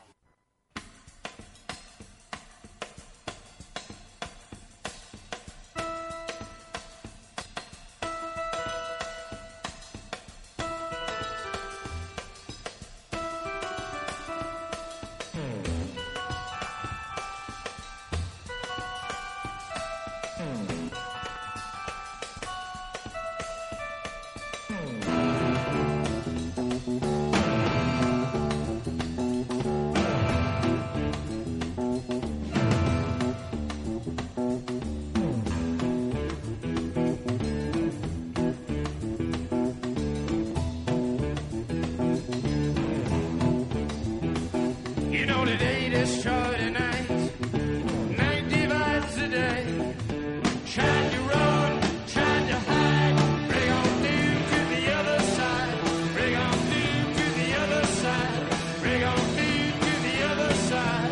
You know the day is short tonight, night divides the day. Trying to run, trying to hide, bring on through to the other side, bring on through to the other side, bring on through to the other side.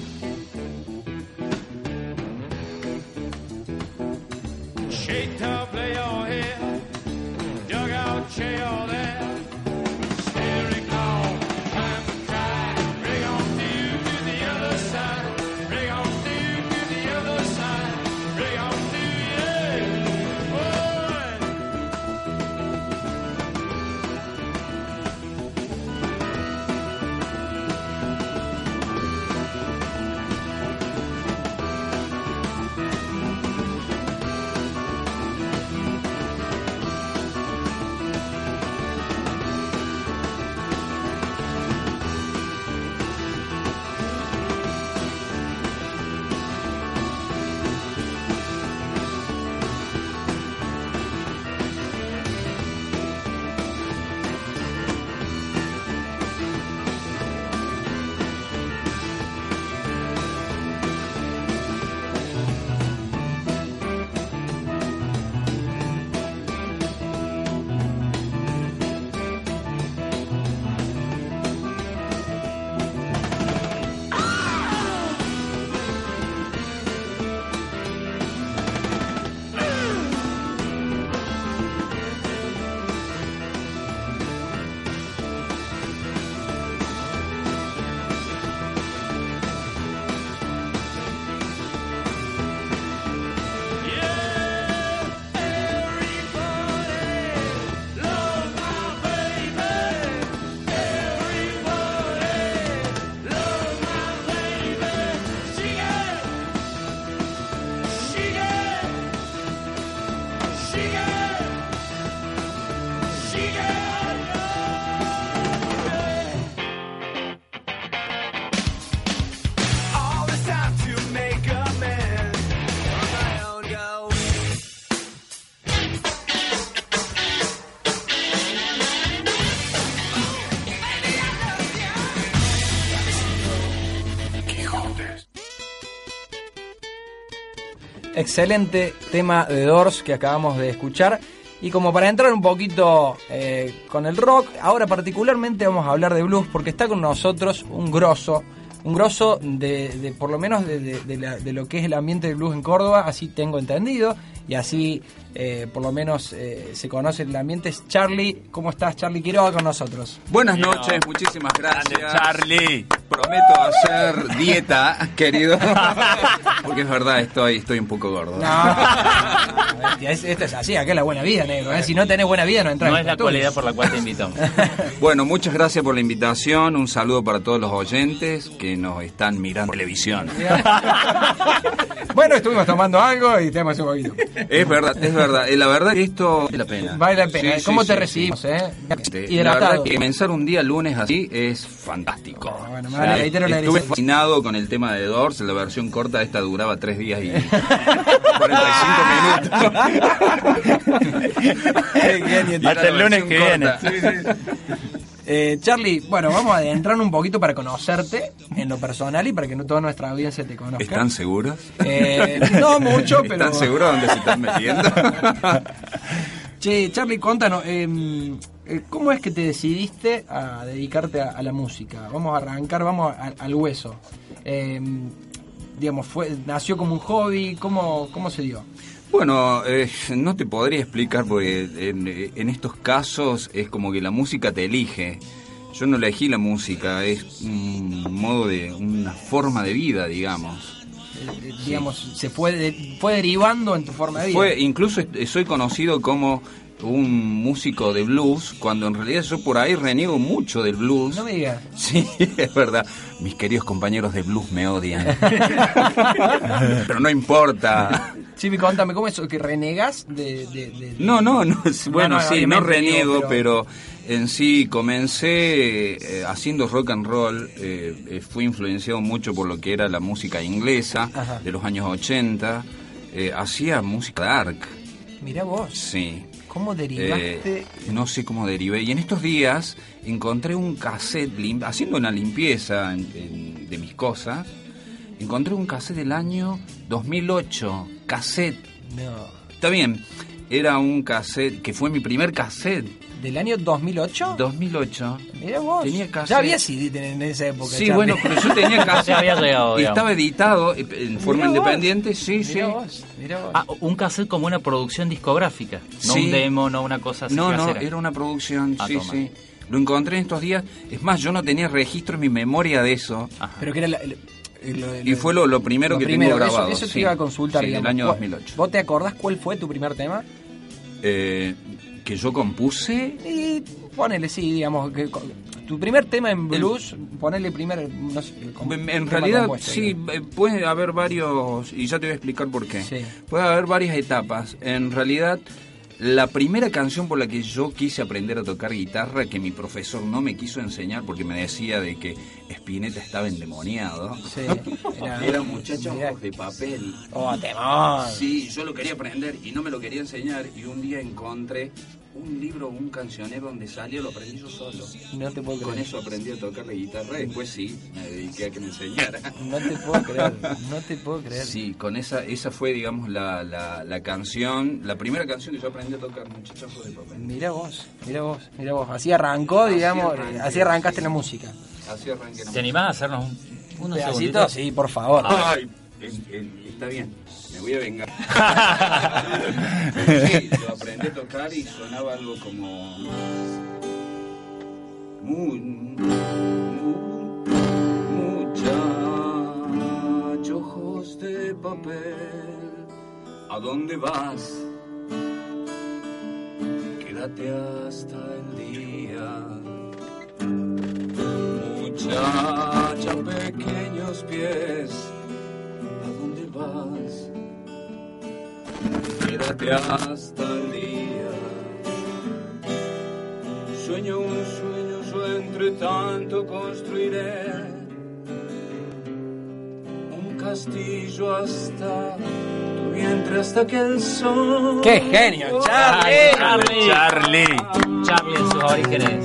Shade top, lay your hair, dug out chair there, staring on, time to try, bring on through to the other side, bring on through to the other side, bring on through, yeah, Excelente tema de Doors que acabamos de escuchar. Y como para entrar un poquito con el rock, ahora particularmente vamos a hablar de blues porque está con nosotros un grosso de por lo menos de lo que es el ambiente del blues en Córdoba, así tengo entendido, y así por lo menos se conoce el ambiente. Es Charlie. ¿Cómo estás, Charlie Quiroga, con nosotros? Buenas noches, muchísimas gracias. Grande, Charlie. Prometo hacer dieta, querido, porque es verdad, estoy un poco gordo. Esto es así, acá es la buena vida, negro. Si no tenés buena vida, no entras. No es la cualidad por la cual te invitamos. Bueno, muchas gracias por la invitación. Un saludo para todos los oyentes que nos están mirando en televisión. Bueno, estuvimos tomando algo y tenemos un poquito. Es verdad. La verdad que esto vale la pena. Vale la pena. Sí, ¿Cómo sí, te sí, recibimos, La verdad que comenzar un día lunes así es fantástico. Bueno, estuve fascinado con el tema de Doors. La versión corta esta duraba 3 días y 45 minutos. Hasta el lunes que viene. Charlie, bueno, vamos a adentrarnos un poquito para conocerte en lo personal y para que toda nuestra audiencia te conozca. ¿Están seguros? No mucho, pero... ¿Están seguros dónde se están metiendo? Che, Charlie, contanos, ¿cómo es que te decidiste a dedicarte a la música? Vamos a arrancar, vamos al hueso. Digamos, nació como un hobby, ¿cómo se dio? Bueno, no te podría explicar porque en estos casos es como que la música te elige. Yo no elegí la música, es un modo de, una forma de vida, digamos. Digamos, se fue derivando en tu forma de vida. Incluso soy conocido como un músico de blues, cuando en realidad yo por ahí reniego mucho del blues. No me digas. Sí, es verdad. Mis queridos compañeros de blues me odian. Pero no importa. Sí, contame, ¿cómo es eso? ¿Que renegas No, bueno, sí, no reniego, pero en sí comencé haciendo rock and roll. Fui influenciado mucho por lo que era la música inglesa. Ajá. De los años 80. Hacía música dark. Mirá vos. Sí. ¿Cómo derivaste? No sé cómo derivé. Y en estos días encontré un cassette, haciendo una limpieza de mis cosas, encontré un cassette del año 2008. Cassette. No. Está bien. Era un cassette que fue mi primer cassette. ¿Del año 2008? 2008. Mirá vos. Tenía cassette. Ya había CD en esa época. Sí, bueno, pero yo tenía cassette. Ya había llegado, y estaba editado en forma independiente. Sí, mirá vos. Un cassette como una producción discográfica. No sí. Un demo, no una cosa así. No, era una producción. Sí, toma. Sí. Lo encontré en estos días. Es más, yo no tenía registro en mi memoria de eso. Ajá. Pero que era y fue lo primero que tengo grabado. Eso te iba a consultar. Sí, el año 2008. ¿Vos te acordás cuál fue tu primer tema? Que yo compuse. Y ponele, sí, digamos, que tu primer tema en blues, ponele primero, no sé. En realidad, sí, puede haber varios, y ya te voy a explicar por qué. Sí. Puede haber varias etapas. En realidad, la primera canción por la que yo quise aprender a tocar guitarra, que mi profesor no me quiso enseñar porque me decía de que Spinetta estaba endemoniado. Sí, era Muchachos Ojos de Papel. ¡Oh, temor! Sí, yo lo quería aprender y no me lo quería enseñar, y un día encontré un libro, un cancionero donde salió, lo aprendí yo solo. No te puedo creer. Con eso aprendí a tocar la guitarra, y después sí, me dediqué a que me enseñara. No te puedo creer, no te puedo creer. Sí, con esa fue, digamos, la canción, la primera canción que yo aprendí a tocar, Muchachos Ojos de Papel. Mirá vos. Así arrancó, digamos, así arrancaste la música. Así arranqué. ¿Te animás a hacernos unos pedacitos? Sí, por favor. Ay, está bien. Me voy a vengar. Sí, lo aprendí a tocar y sonaba algo como muchachos ojos de papel, ¿a dónde vas? Quédate hasta el día. Muchacha, pequeños pies, ¿a dónde vas? Quédate hasta el día. Sueño un sueño, yo entre tanto construiré un castillo hasta tu vientre, hasta que el sol. ¡Qué genio, Charlie! Charlie en sus orígenes.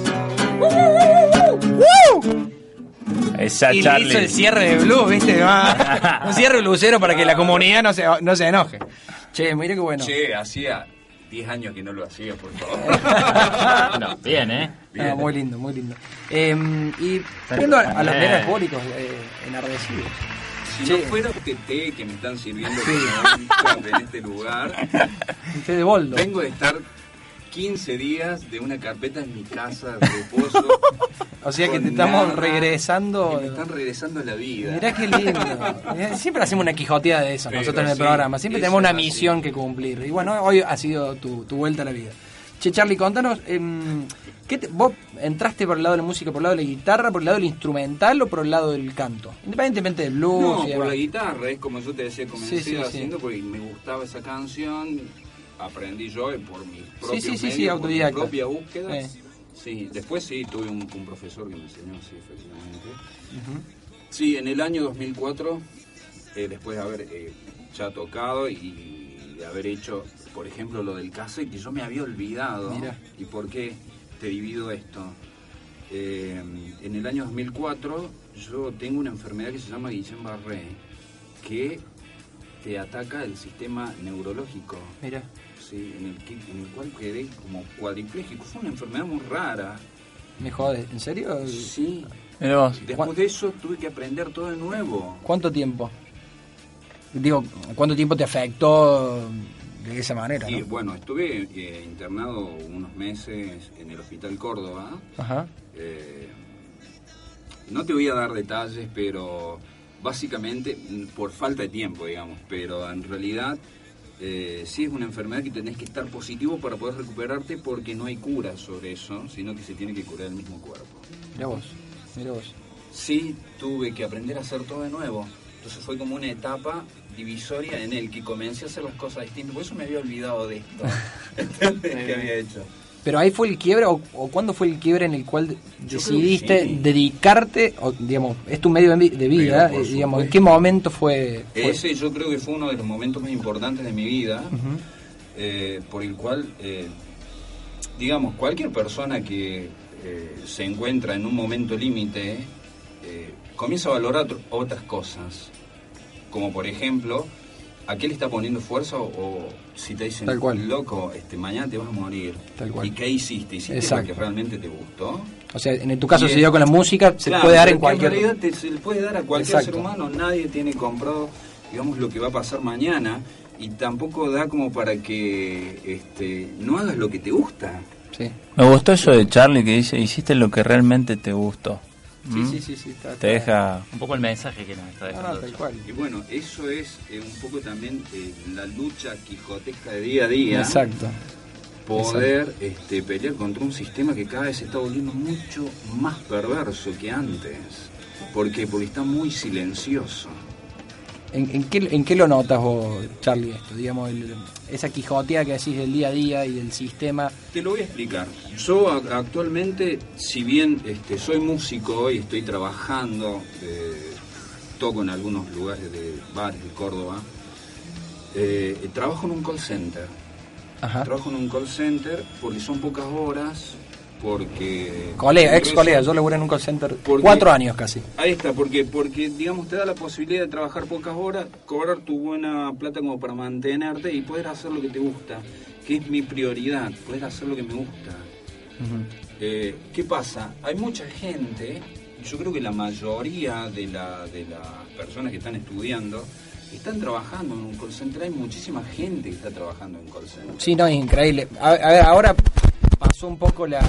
Esa y Charlie. hizo el cierre de blues, ¿viste? Un cierre blusero para que la comunidad no se enoje. Che, mire qué bueno. Che, hacía 10 años que no lo hacía, por favor. No, bien, Bien. No, muy lindo, muy lindo. Y viendo a los nenes alcohólicos enardecidos. Si no fuera este té que me están sirviendo en este lugar, un té de boldo. Vengo de estar 15 días de una carpeta en mi casa de reposo. O sea que te estamos regresando. Me están regresando a la vida. Mirá qué lindo. Siempre hacemos una quijoteada de eso, pero nosotros en el programa. Siempre tenemos una misión que cumplir. Y bueno, hoy ha sido tu vuelta a la vida. Che, Charlie, contanos, ¿vos entraste por el lado de la música, por el lado de la guitarra, por el lado del instrumental o por el lado del canto? Independientemente del blues. No, por la guitarra, es como yo te decía, comencé haciendo porque me gustaba esa canción. Aprendí yo por mi propia propia búsqueda. Sí, después sí, tuve un profesor que me enseñó, sí, efectivamente. Sí, en el año 2004, después de haber ya tocado y de haber hecho, por ejemplo, lo del cassette, que yo me había olvidado. Mira. ¿Y por qué te divido esto? En el año 2004 yo tengo una enfermedad que se llama Guillain-Barré, que te ataca el sistema neurológico. Mira. Sí, en el cual quedé como cuadripléjico. Fue una enfermedad muy rara. ¿Me jodes? ¿En serio? Sí. Después de eso tuve que aprender todo de nuevo. ¿Cuánto tiempo? Digo, ¿cuánto tiempo te afectó de esa manera, Y ¿no? bueno, estuve internado unos meses en el Hospital Córdoba. Ajá. No te voy a dar detalles, pero básicamente por falta de tiempo, digamos, pero en realidad sí es una enfermedad que tenés que estar positivo para poder recuperarte, porque no hay cura sobre eso, sino que se tiene que curar el mismo cuerpo. Mira vos. Sí, tuve que aprender a hacer todo de nuevo. Entonces fue como una etapa divisoria en el que comencé a hacer las cosas distintas. Por eso me había olvidado de esto que había hecho. Pero ahí fue el quiebre, o ¿cuándo fue el quiebre en el cual decidiste dedicarte, o digamos, es tu medio de vida, digamos, ¿en qué momento fue? Ese yo creo que fue uno de los momentos más importantes de mi vida, por el cual, digamos, cualquier persona que se encuentra en un momento límite, comienza a valorar otras cosas, como por ejemplo, ¿a qué le está poniendo fuerza? O si te dicen, loco, mañana te vas a morir. ¿Y qué hiciste? ¿Hiciste lo que realmente te gustó? O sea, en tu caso se dio con la música, se puede dar en cualquier... En realidad se le puede dar a cualquier ser humano. Nadie tiene comprado, digamos, lo que va a pasar mañana. Y tampoco da como para que no hagas lo que te gusta. Sí. Me gustó eso de Charlie que dice, hiciste lo que realmente te gustó. Sí. Te deja un poco el mensaje que nos está dejando. Tal cual. Y bueno, eso es un poco también la lucha quijotesca de día a día. Exacto. Poder pelear contra un sistema que cada vez se está volviendo mucho más perverso que antes. ¿Por qué? Porque está muy silencioso. ¿En qué lo notas vos, Charlie, esto? Digamos, esa quijotea que decís del día a día y del sistema. Te lo voy a explicar. Yo actualmente, si bien soy músico y estoy trabajando, toco en algunos lugares de bares de Córdoba, trabajo en un call center. Ajá. Trabajo en un call center porque son pocas horas. Porque ex colega, yo laburé en un call center 4 años casi. Ahí está, porque digamos te da la posibilidad de trabajar pocas horas, cobrar tu buena plata como para mantenerte y poder hacer lo que te gusta, que es mi prioridad, poder hacer lo que me gusta. ¿Qué pasa? Hay mucha gente, yo creo que la mayoría de las personas que están estudiando están trabajando en un call center. Hay muchísima gente que está trabajando en call center. Sí, no, es increíble. A ver, ahora pasó un poco la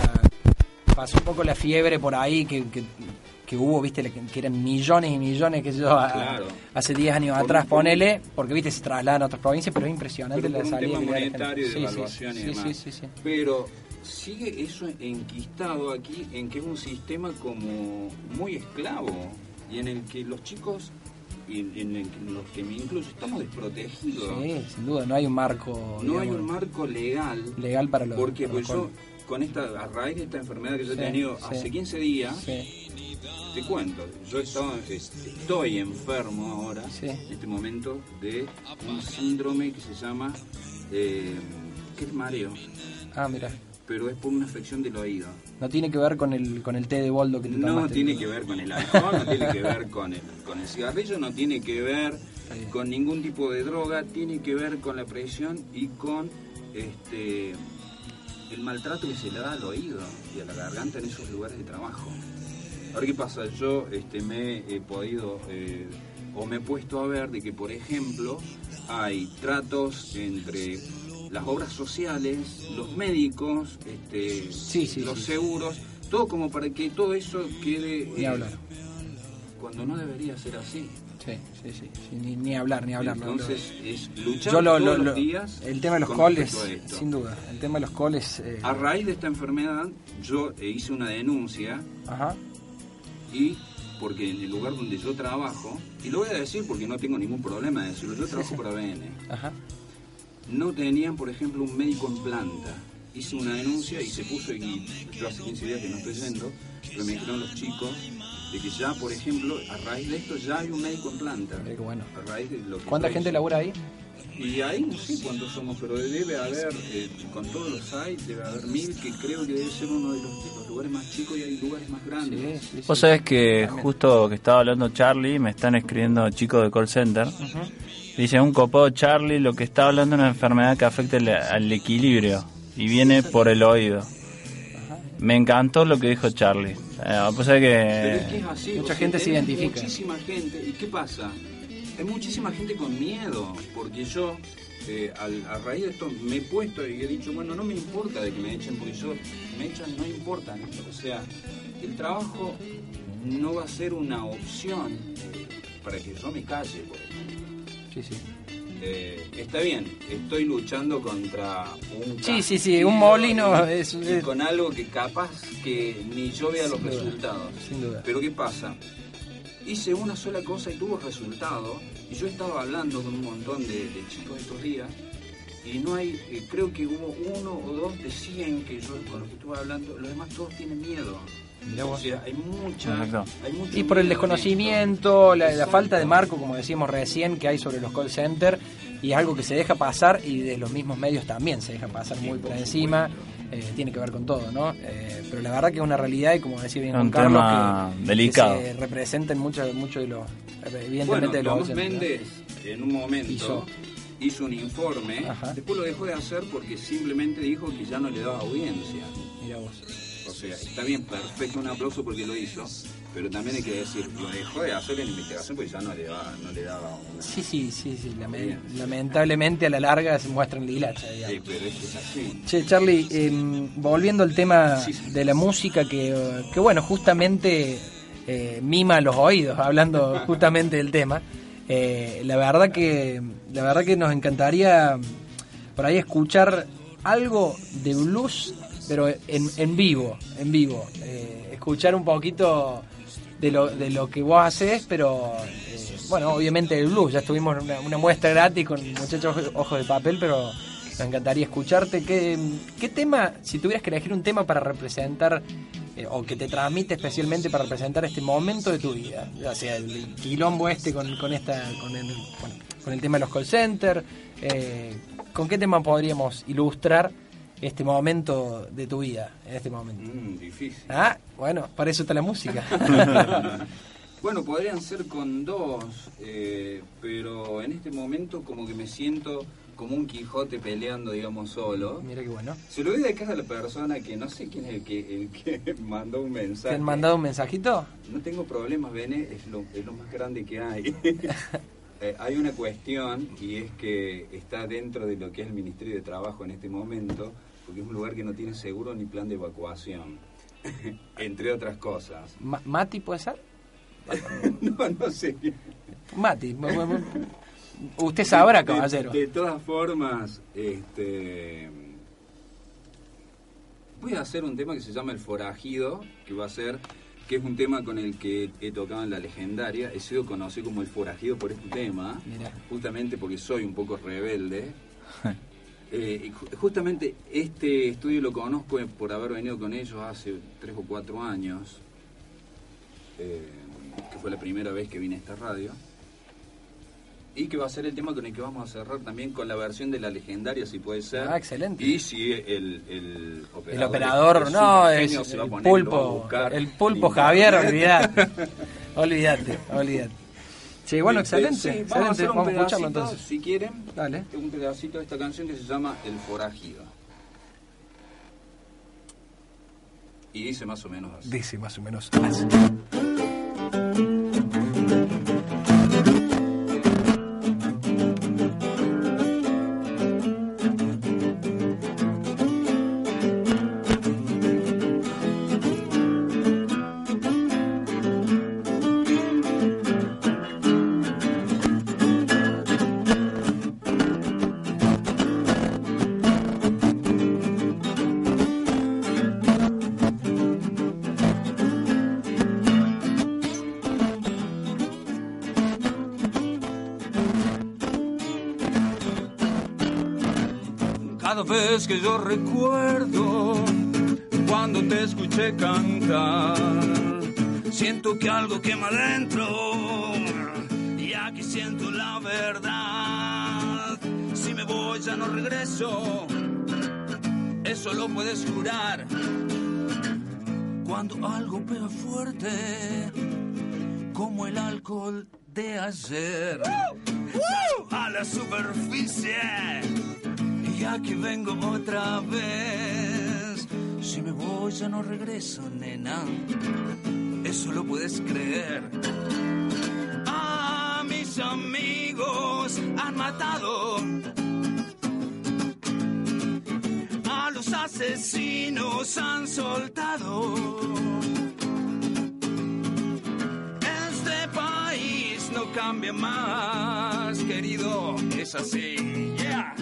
fiebre por ahí que hubo, viste, que eran millones y millones, que hace 10 años atrás, ponele, porque viste, se trasladan a otras provincias, pero es impresionante la salida. Un tema monetario de evaluación y demás. Sí. Pero sigue eso enquistado aquí, en que es un sistema como muy esclavo, y en el que los chicos, y en los que me incluyo, estamos desprotegidos. Sí, sin duda, no hay un marco. No hay un marco legal para los. Porque pues yo, a raíz de esta enfermedad que yo he tenido hace 15 días, te cuento, yo estoy enfermo ahora, en este momento, de un síndrome que se llama, que es mareo. Ah, mira. Pero es por una afección del oído. No tiene que ver con el té de boldo que te tomaste. No tiene que ver con el alcohol, no tiene que ver con el cigarrillo, no tiene que ver con ningún tipo de droga, tiene que ver con la presión y con el maltrato que se le da al oído y a la garganta en esos lugares de trabajo. Ahora, ¿qué pasa? Yo me he podido o me he puesto a ver de que, por ejemplo, hay tratos entre las obras sociales, los médicos, los seguros, todo como para que todo eso quede cuando no debería ser así. Sí, ni hablar. Entonces es luchar todos los días. El tema de los calls, sin duda, el tema de los calls. A raíz de esta enfermedad, yo hice una denuncia. Ajá. Y porque en el lugar donde yo trabajo, y lo voy a decir porque no tengo ningún problema de decirlo, yo trabajo para BN. Ajá. No tenían, por ejemplo, un médico en planta. Hice una denuncia y se puso, y yo hace 15 días que no estoy yendo, pero me dijeron los chicos de que ya, por ejemplo, a raíz de esto ya hay un médico en planta. Qué bueno. A raíz de lo que ¿Cuánta gente labura ahí? Y ahí no sé cuántos somos, pero debe haber, con todos los sites, debe haber 1000, que creo que debe ser uno de los lugares más chicos, y hay lugares más grandes. Vos sabés que justo que estaba hablando Charlie, me están escribiendo chicos de call center. Dice, un copado Charlie, lo que está hablando es una enfermedad que afecta al equilibrio y viene por el oído. Me encantó lo que dijo Charlie. Pues es que... Pero es que es así, mucha gente se identifica. Muchísima gente. ¿Y qué pasa? Hay muchísima gente con miedo, porque yo a raíz de esto me he puesto y he dicho, bueno, no me importa de que me echen, porque yo me echan, no importa. O sea, el trabajo no va a ser una opción para que yo me calle, por ejemplo. Sí, sí. Está bien, estoy luchando contra un un molino con algo que capaz que ni yo vea los resultados. Sin duda. Pero ¿qué pasa? Hice una sola cosa y tuvo resultado, y yo estaba hablando con un montón de chicos estos días, y no hay, creo que hubo 1 o 2 de 100 que yo con los que estuve hablando, los demás todos tienen miedo. O sea, hay mucho y por el desconocimiento, la falta de marco, como decíamos recién, que hay sobre los call centers, y es algo que se deja pasar, y de los mismos medios también se deja pasar muy por encima. Tiene que ver con todo, ¿no? Pero la verdad que es una realidad, y como decía bien Juan Carlos, delicado. Que se representan mucho de los, evidentemente, bueno, de los Tomás Méndez, ¿no? En un momento hizo un informe. Ajá. Después lo dejó de hacer porque simplemente dijo que ya no le daba audiencia. Mira vos. O sea, está bien, perfecto, un aplauso porque lo hizo, pero también hay que decir, lo dejó de hacer en investigación porque ya no le daba una... Sí. Lamentablemente a la larga se muestran dilacha, digamos. Sí, pero eso es así. Che, Charlie, volviendo al tema de la música, que bueno, justamente mima los oídos, hablando justamente del tema. La verdad que nos encantaría por ahí escuchar algo de blues, pero en vivo. Escuchar un poquito de lo que vos haces, pero bueno, obviamente el blues. Ya estuvimos una muestra gratis con Muchachos Ojos de Papel, pero nos encantaría escucharte. ¿Qué tema, si tuvieras que elegir un tema para representar, o que te transmite especialmente para representar este momento de tu vida, ya sea el quilombo con el tema de los call centers, ¿con qué tema podríamos ilustrar este momento de tu vida, en este momento? Difícil. Bueno, para eso está la música. Bueno, podrían ser con 2, pero en este momento como que me siento como un Quijote peleando, digamos, solo. Mira qué bueno. Se lo voy a dedicar a la persona que no sé quién es el que mandó un mensaje. ¿Te han mandado un mensajito? No tengo problemas, Bene, es lo más grande que hay. Hay una cuestión, y es que está dentro de lo que es el Ministerio de Trabajo en este momento, porque es un lugar que no tiene seguro ni plan de evacuación, entre otras cosas. ¿Mati puede ser? No sé. Mati, usted sabrá, caballero. De todas formas, voy a hacer un tema que se llama El Forajido, que es un tema con el que he tocado en La Legendaria. He sido conocido como El Forajido por este tema. Mirá. Justamente porque soy un poco rebelde. Justamente este estudio lo conozco por haber venido con ellos hace 3 o 4 años, que fue la primera vez que vine a esta radio, y que va a ser el tema con el que vamos a cerrar también, con la versión de La Legendaria, si puede ser. Excelente. Y si el operador no es el pulpo, Javier, olvídate. Sí, bueno, excelente. Vamos a hacer un pedacito, escucharlo entonces. Si quieren. Dale. Un pedacito de esta canción que se llama El Forajido. Y dice más o menos así. Cada vez que yo recuerdo cuando te escuché cantar, siento que algo quema dentro y aquí siento la verdad. Si me voy ya no regreso, eso lo puedes jurar. Cuando algo pega fuerte como el alcohol de ayer, salgo a la superficie y aquí vengo otra vez. Si me voy ya no regreso, nena, eso lo puedes creer. A mis amigos han matado asesinos han soltado. Este país no cambia más, querido, es así, yeah.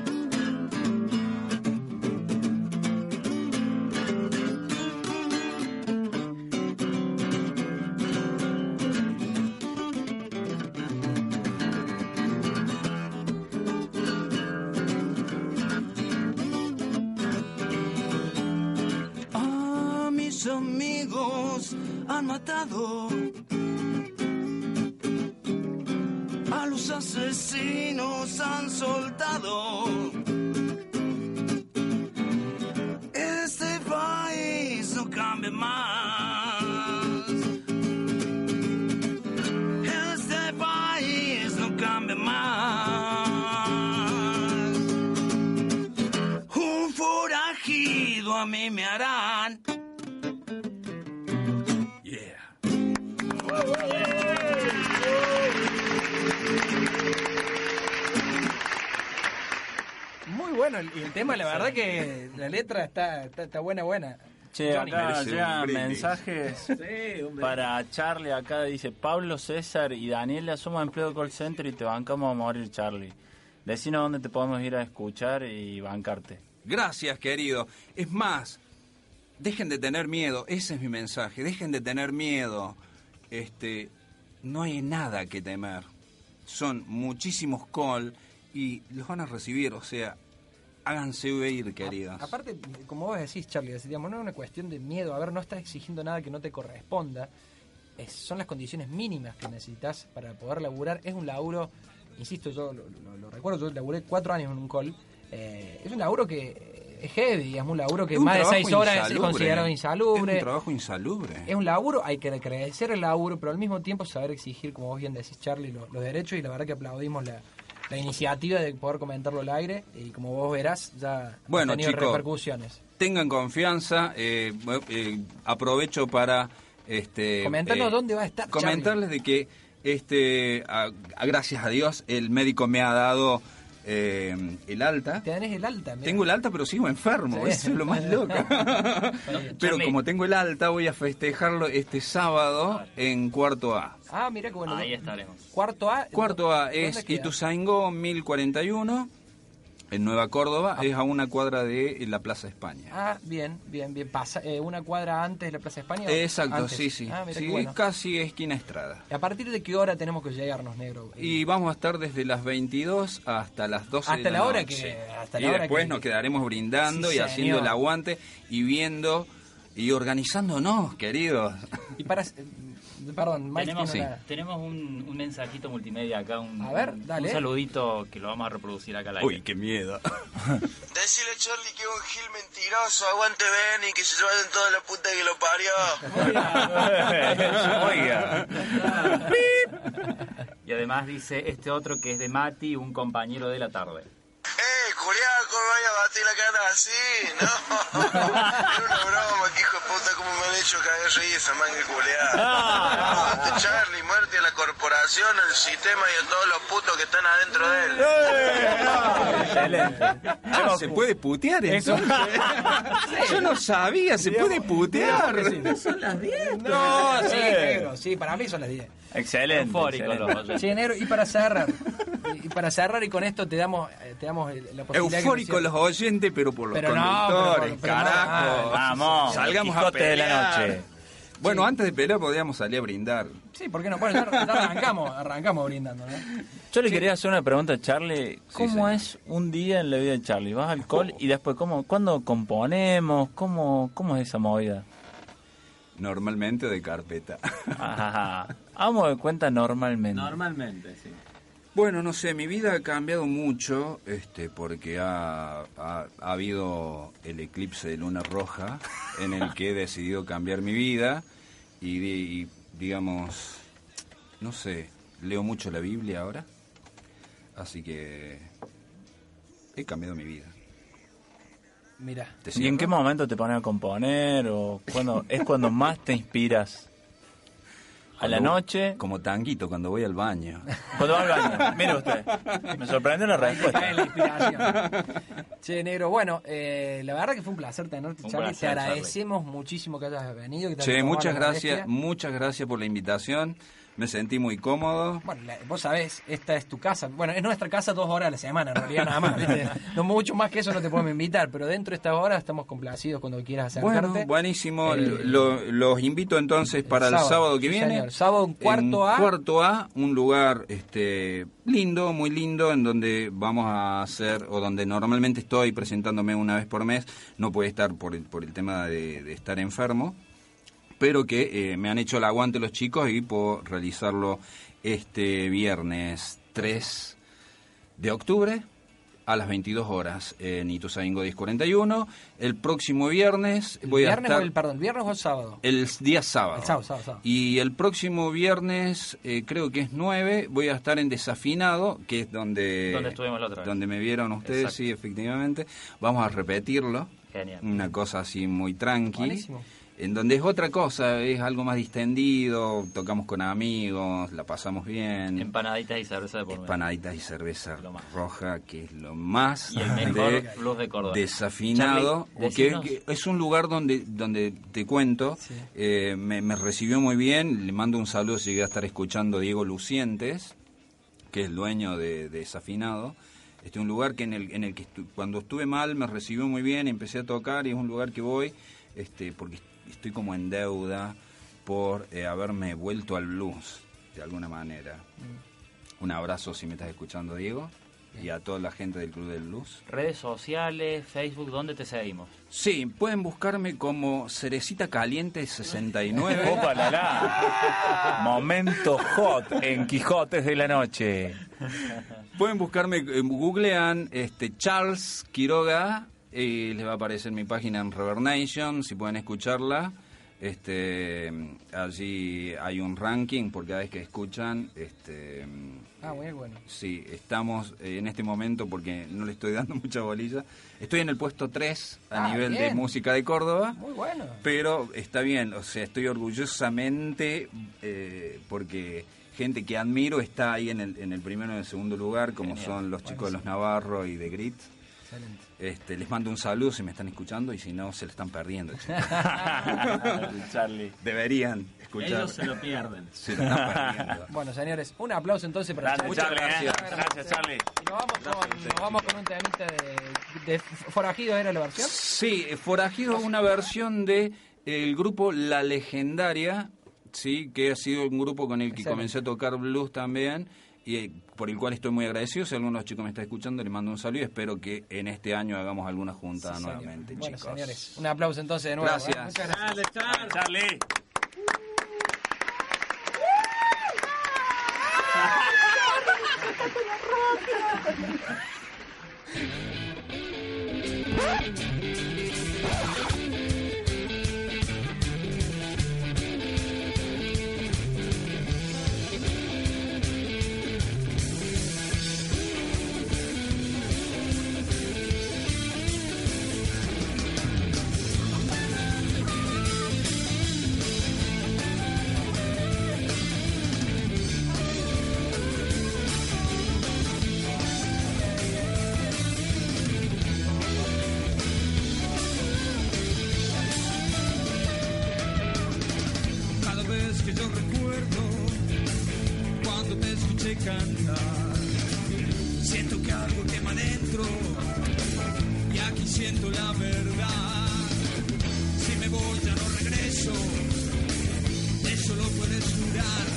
Amigos han matado a los asesinos, han soltado. Este país no cambia más. Este país no cambia más. Un forajido a mí me harán. Muy bueno, y el tema, la verdad que la letra está buena. Che, Johnny. acá llegan mensajes para Charlie. Acá dice: Pablo, César y Daniela somos empleados de call center y te bancamos a morir, Charlie. Decinos dónde te podemos ir a escuchar y bancarte. Gracias, querido. Es más, dejen de tener miedo. Ese es mi mensaje. Dejen de tener miedo. No hay nada que temer. Son muchísimos call y los van a recibir. O sea, háganse oír, queridos. Aparte, como vos decís, Charlie, digamos, no es una cuestión de miedo. A ver, no estás exigiendo nada que no te corresponda. Son las condiciones mínimas que necesitas para poder laburar. Es un laburo, insisto, yo lo recuerdo, yo laburé 4 años en un call. Es un laburo que es heavy, es un laburo que más de 6 horas es considerado insalubre. Es un trabajo insalubre. Es un laburo, hay que agradecer el laburo, pero al mismo tiempo saber exigir, como vos bien decís, Charlie, los derechos, y la verdad que aplaudimos la iniciativa de poder comentarlo al aire, y como vos verás, ya ha tenido repercusiones. Tengan confianza, aprovecho para comentarnos dónde va a estar, comentarles Charlie. De que gracias a Dios el médico me ha dado el alta. ¿Tenés el alta? Mira. Tengo el alta, pero sigo enfermo. Sí. Eso es lo más loco. Pero como tengo el alta, voy a festejarlo este sábado en Cuarto A. Ah, mira qué bueno. Ahí estaremos. Cuarto A. Cuarto A es Ituzaingó 1041. En Nueva Córdoba, es a una cuadra de la Plaza España. Ah, bien. Pasa, una cuadra antes de la Plaza España. Exacto, antes. Sí. Ah, mira, sí, bueno. Casi esquina Estrada. ¿Y a partir de qué hora tenemos que llegarnos, negro? Y vamos a estar desde las 22 hasta las 12 hasta de la la hora noche. Hasta y la hora después que nos quedaremos brindando y haciendo señor. el aguante y viendo y organizándonos, queridos. Y para... Perdón, Mike, tenemos un mensajito multimedia acá, a ver, dale. Un saludito que lo vamos a reproducir acá al aire. Uy, qué miedo. Decile a Charlie que es un gil mentiroso, aguante Benny, que se vayan toda la puta que lo parió. Oiga. Y además dice este otro que es de Mati, un compañero de la tarde. Julián, ¿cómo me vaya a batir la cara así? No, era una broma, que hijo de puta, cómo me han hecho caer risa, manga Julián. Charlie, muerte a la corporación, al sistema y a todos los putos que están adentro de él. Excelente. ¿Se puede putear eso? Yo no sabía, ¿se puede putear? Son las 10. No, sí, negro, sí, para mí son las 10. Excelente. Eufórico, sí, negro, y para cerrar, y con esto te damos la posibilidad. Eufórico los oyentes, pero por los conductores, carajo. Vamos, salgamos a pelear. De la noche. Bueno, antes de pelear podríamos salir a brindar. Sí, ¿por qué no? Bueno, ya arrancamos brindando, ¿no? Yo le quería hacer una pregunta a Charlie. ¿Cómo es un día en la vida de Charlie? ¿Vas al call y después cuándo componemos? ¿Cómo es esa movida? Normalmente de carpeta. Ajá. Vamos de cuenta normalmente. Normalmente, sí. Bueno, no sé, mi vida ha cambiado mucho, porque ha habido el eclipse de luna roja en el que he decidido cambiar mi vida y digamos, no sé, leo mucho la Biblia ahora, así que he cambiado mi vida. Mira. ¿Y en qué momento te pones a componer o cuando más te inspiras? A la noche. Como tanguito cuando voy al baño. Cuando va al baño. Mire usted. Me sorprendió la respuesta. La inspiración. Che, negro, bueno, la verdad que fue un placer tenerte, Un Charlie. placer, Te agradecemos muchísimo que hayas venido. Que te Che, hayas tomado muchas la gracias, molestia. muchas gracias por la invitación. Me sentí muy cómodo. Bueno, vos sabés, esta es tu casa. Bueno, es nuestra casa 2 horas a la semana, en realidad nada más. ¿Viste? No mucho más que eso no te podemos invitar, pero dentro de estas horas estamos complacidos cuando quieras acercarte. Bueno, buenísimo. Los invito entonces para el sábado que sí, viene. señor. Sábado en Cuarto A. Cuarto A, un lugar lindo, muy lindo, en donde vamos a hacer, o donde normalmente estoy presentándome una vez por mes. No puede estar por el tema de estar enfermo, pero que me han hecho el aguante los chicos y puedo realizarlo este viernes 3 de octubre a las 22 horas en Ituzaingó 1041. El próximo viernes voy a estar... ¿Viernes o el sábado? El día sábado. El sábado. Y el próximo viernes, creo que es 9, voy a estar en Desafinado, que es donde estuvimos la otra vez. Donde me vieron ustedes, exacto. Sí, efectivamente. Vamos a repetirlo. Genial. Una cosa así muy tranqui. Buenísimo. En donde es otra cosa, es algo más distendido, tocamos con amigos, la pasamos bien. Empanaditas y cerveza de por medio. Empanaditas y cerveza roja, que es lo más y el mejor blues de Córdoba. Desafinado, Charlie, que es un lugar donde te cuento, sí. Me recibió muy bien, le mando un saludo si llegué a estar escuchando Diego Lucientes, que es el dueño de Desafinado. Un lugar que en el que cuando estuve mal me recibió muy bien, empecé a tocar y es un lugar que voy porque estoy como en deuda por haberme vuelto al blues de alguna manera. Un abrazo si me estás escuchando, Diego, y a toda la gente del Club del Blues. Redes sociales, Facebook, ¿dónde te seguimos? Sí, pueden buscarme como Cerecita Caliente 69. ¡Opa, la, la! Momento hot en Quijotes de la Noche. Pueden buscarme, googlean Charles Quiroga y les va a aparecer mi página en Reverb Nation, si pueden escucharla. Allí hay un ranking por cada vez que escuchan. Muy bueno. Sí, estamos en este momento, porque no le estoy dando mucha bolilla, estoy en el puesto 3 a nivel de música de Córdoba. Muy bueno. Pero está bien, o sea, estoy orgullosamente porque gente que admiro está ahí en el primero y en el segundo lugar, como genial. Son los chicos de Los Navarro y de Grit. Excelente. Les mando un saludo si me están escuchando, y si no, se lo están perdiendo. Charlie. Deberían escuchar. Ellos se lo pierden. Se lo están perdiendo. Bueno, señores, un aplauso entonces para Charlie. Muchas gracias. Gracias, Charlie. Y nos vamos con un temita de Forajido, ¿era la versión? Sí, Forajido es una versión de el grupo La Legendaria, sí, que ha sido un grupo con el que comencé a tocar blues también, y por el cual estoy muy agradecido. Si alguno de los chicos me está escuchando, le mando un saludo y espero que en este año hagamos alguna junta nuevamente, bueno, chicos. Señores, un aplauso entonces de nuevo. Gracias. Muchas gracias. Dale, Charlie. Siento que algo quema dentro y aquí siento la verdad. Si me voy ya no regreso, eso lo puedes jurar.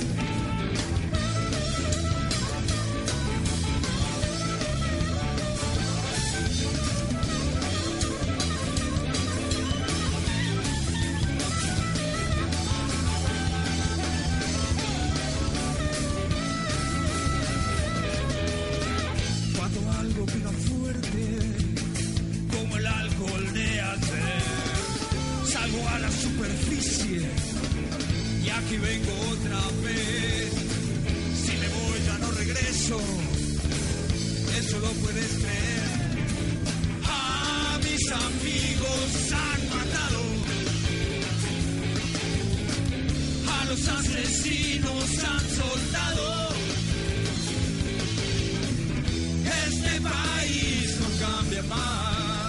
Y aquí vengo otra vez. Si me voy ya no regreso, eso lo puedes creer. A mis amigos han matado, a los asesinos han soltado. Este país no cambia más.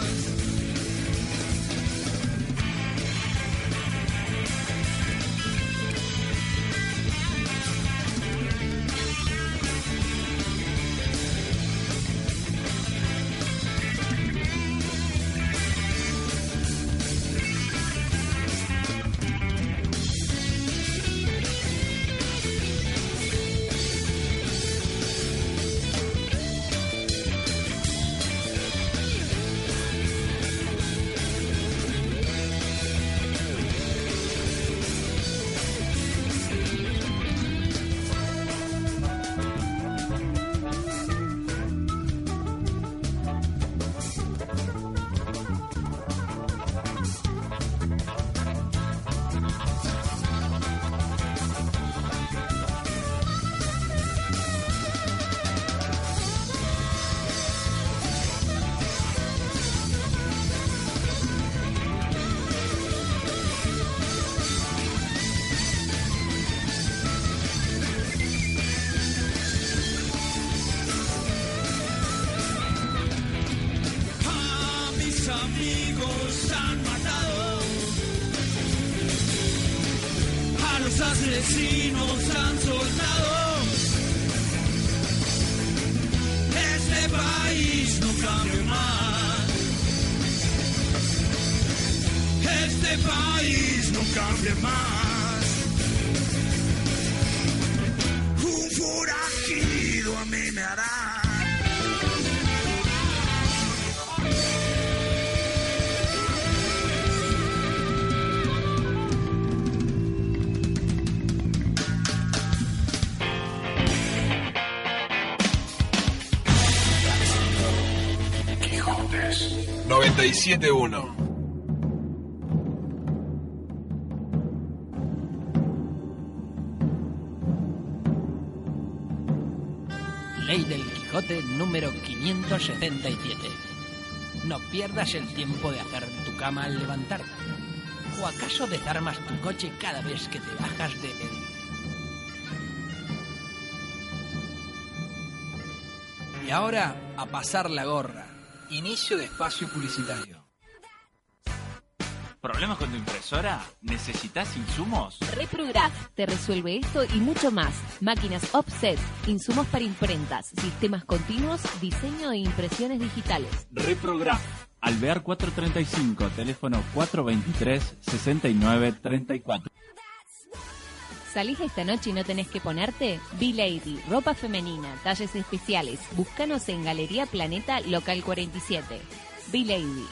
Amigos han matado, a los asesinos han soltado. Este país no cambia más. Este país no cambia más. Un forajido a mí me hará. Quijotes 97.1. Ley del Quijote número 577. No pierdas el tiempo de hacer tu cama al levantarte. ¿O acaso desarmas tu coche cada vez que te bajas de él? Y ahora, a pasar la gorra. Inicio de espacio publicitario. ¿Problemas con tu impresora? ¿Necesitas insumos? Reprograph te resuelve esto y mucho más. Máquinas offset, insumos para imprentas, sistemas continuos, diseño e impresiones digitales. Reprograph. Alvear 435, teléfono 423-6934. ¿Salís esta noche y no tenés que ponerte? Be Lady, ropa femenina, talles especiales. Búscanos en Galería Planeta, local 47. Be Lady.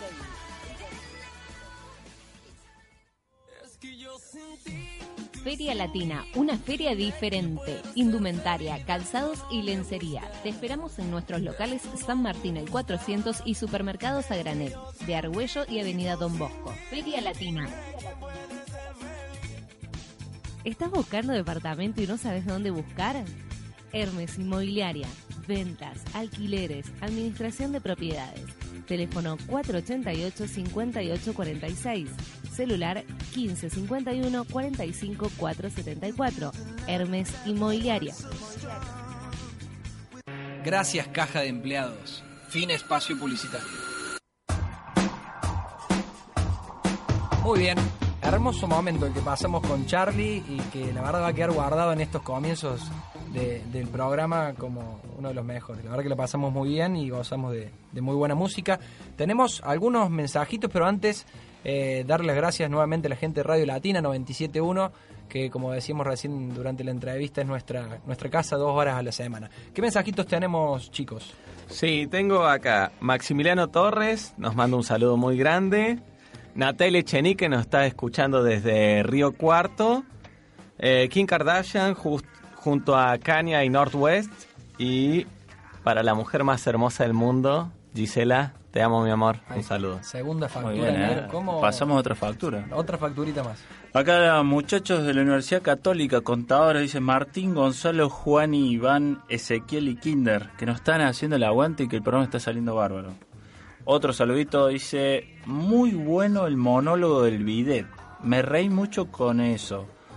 Feria Latina, una feria diferente. Indumentaria, calzados y lencería. Te esperamos en nuestros locales San Martín el 400 y Supermercados a Granel, de Argüello y Avenida Don Bosco. Feria Latina. ¿Estás buscando departamento y no sabes dónde buscar? Hermes Inmobiliaria. Ventas, alquileres, administración de propiedades. Teléfono 488-5846. Celular 1551-45-474. Hermes Inmobiliaria. Gracias, Caja de Empleados. Fin espacio publicitario. Muy bien. Hermoso momento el que pasamos con Charlie y que la verdad va a quedar guardado en estos comienzos del programa como uno de los mejores. La verdad que lo pasamos muy bien y gozamos de muy buena música. Tenemos algunos mensajitos, pero antes darle las gracias nuevamente a la gente de Radio Latina 97.1, que como decíamos recién durante la entrevista es nuestra casa 2 horas a la semana. ¿Qué mensajitos tenemos, chicos? Sí, tengo acá Maximiliano Torres, nos manda un saludo muy grande. Natalia Echenique nos está escuchando desde Río Cuarto. Kim Kardashian junto a Kanye y Northwest. Y para la mujer más hermosa del mundo, Gisela, te amo, mi amor. Un saludo. Segunda factura. Muy bien, ¿Cómo? Pasamos a otra factura. Otra facturita más. Acá muchachos de la Universidad Católica, contadores, dice Martín, Gonzalo, Juan y Iván, Ezequiel y Kinder, que nos están haciendo el aguante y que el programa está saliendo bárbaro. Otro saludito dice, muy bueno el monólogo del bidet, me reí mucho con eso.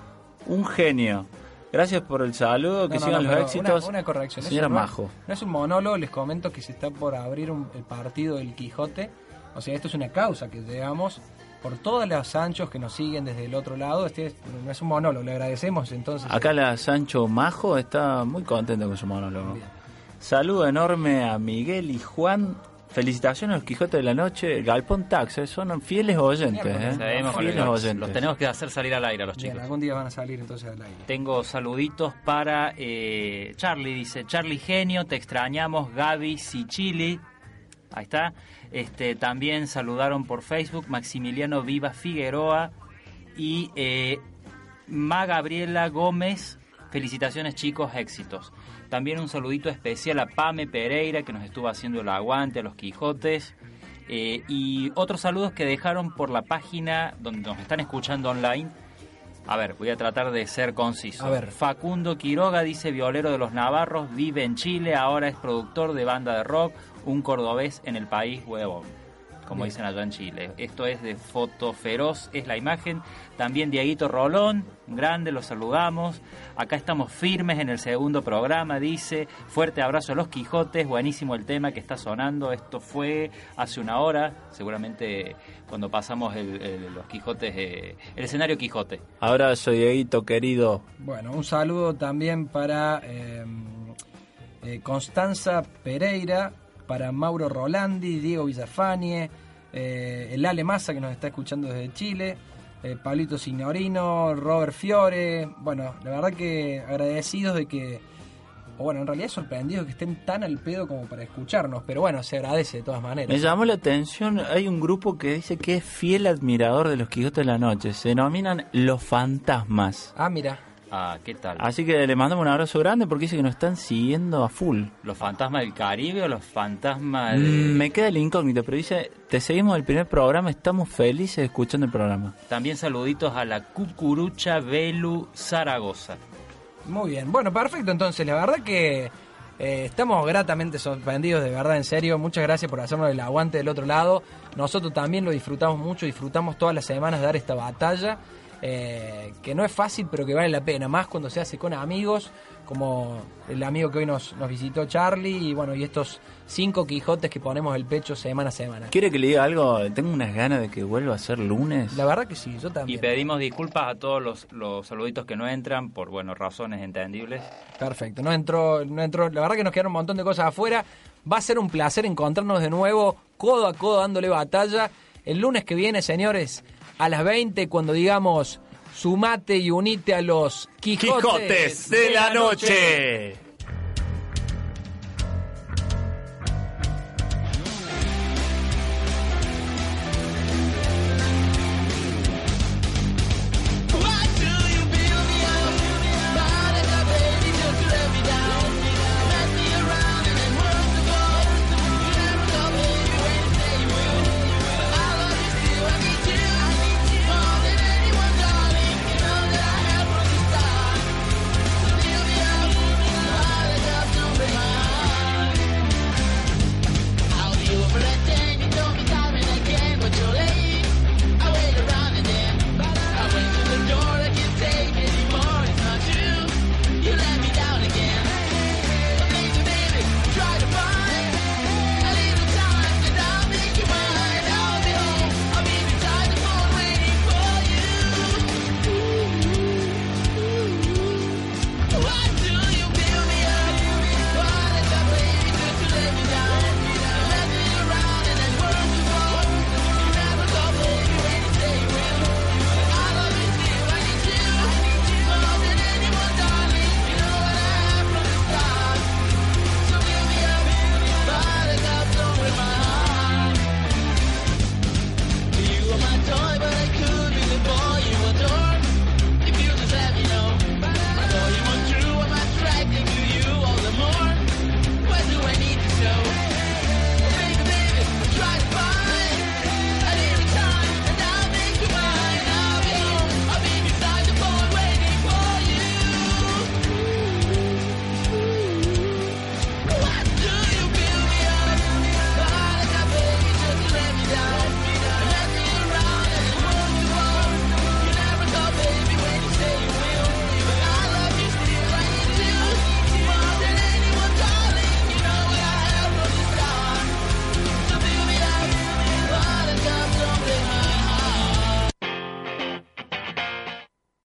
Un genio. Gracias por el saludo, que sigan los éxitos. Una corrección. Señora Majo. No es un monólogo, les comento que se está por abrir el partido del Quijote. O sea, esto es una causa que llevamos por todas las Sanchos que nos siguen desde el otro lado. No es un monólogo, le agradecemos entonces. Acá la Sancho Majo está muy contenta con su monólogo. Bien. Saludo enorme a Miguel y Juan. Felicitaciones a los Quijotes de la Noche, Galpón Tax, son fieles oyentes. Los tenemos que hacer salir al aire a los chicos. Bien, algún día van a salir entonces al aire. Tengo saluditos para Charlie, dice, Charlie Genio, te extrañamos, Gaby Sichili. Ahí está. También saludaron por Facebook Maximiliano Viva Figueroa y Ma Gabriela Gómez. Felicitaciones, chicos, éxitos. También un saludito especial a Pame Pereira, que nos estuvo haciendo el aguante a los Quijotes. Y otros saludos que dejaron por la página donde nos están escuchando online. A ver, voy a tratar de ser conciso. A ver. Facundo Quiroga dice, violero de los Navarros, vive en Chile, ahora es productor de banda de rock, un cordobés en el país, huevón, como dicen allá en Chile. Esto es de Foto Feroz, es la imagen. También Dieguito Rolón, grande, los saludamos. Acá estamos firmes en el segundo programa, dice. Fuerte abrazo a los Quijotes, buenísimo el tema que está sonando. Esto fue hace una hora, seguramente cuando pasamos los Quijotes, el escenario Quijote. Abrazo, Dieguito, querido. Bueno, un saludo también para Constanza Pereira, para Mauro Rolandi, Diego Villafanie, el Ale Massa, que nos está escuchando desde Chile, Pablito Signorino, Robert Fiore. Bueno, la verdad que agradecidos de que, o bueno, en realidad sorprendidos que estén tan al pedo como para escucharnos, pero bueno, se agradece de todas maneras. Me llamó la atención, hay un grupo que dice que es fiel admirador de los Quijotes de la Noche, se denominan Los Fantasmas. Ah, mira. Ah, ¿qué tal? Así que le mandamos un abrazo grande porque dice que nos están siguiendo a full. ¿Los fantasmas del Caribe o los fantasmas de...? Me queda el incógnito, pero dice, te seguimos del primer programa, estamos felices escuchando el programa. También saluditos a la Cucurucha Belu Zaragoza. Muy bien, bueno, perfecto, entonces la verdad que estamos gratamente sorprendidos, de verdad, en serio. Muchas gracias por hacernos el aguante del otro lado. Nosotros también lo disfrutamos mucho, disfrutamos todas las semanas de dar esta batalla. Que no es fácil, pero que vale la pena, más cuando se hace con amigos, como el amigo que hoy nos visitó, Charlie, y bueno, y estos 5 Quijotes que ponemos el pecho semana a semana. ¿Quiere que le diga algo? Tengo unas ganas de que vuelva a ser lunes. La verdad que sí, yo también. Y pedimos disculpas a todos los saluditos que no entran, por razones entendibles. Perfecto, no entró, la verdad que nos quedaron un montón de cosas afuera. Va a ser un placer encontrarnos de nuevo, codo a codo, dándole batalla, el lunes que viene, señores, a las 20, cuando digamos sumate y unite a los Quijotes de la Noche.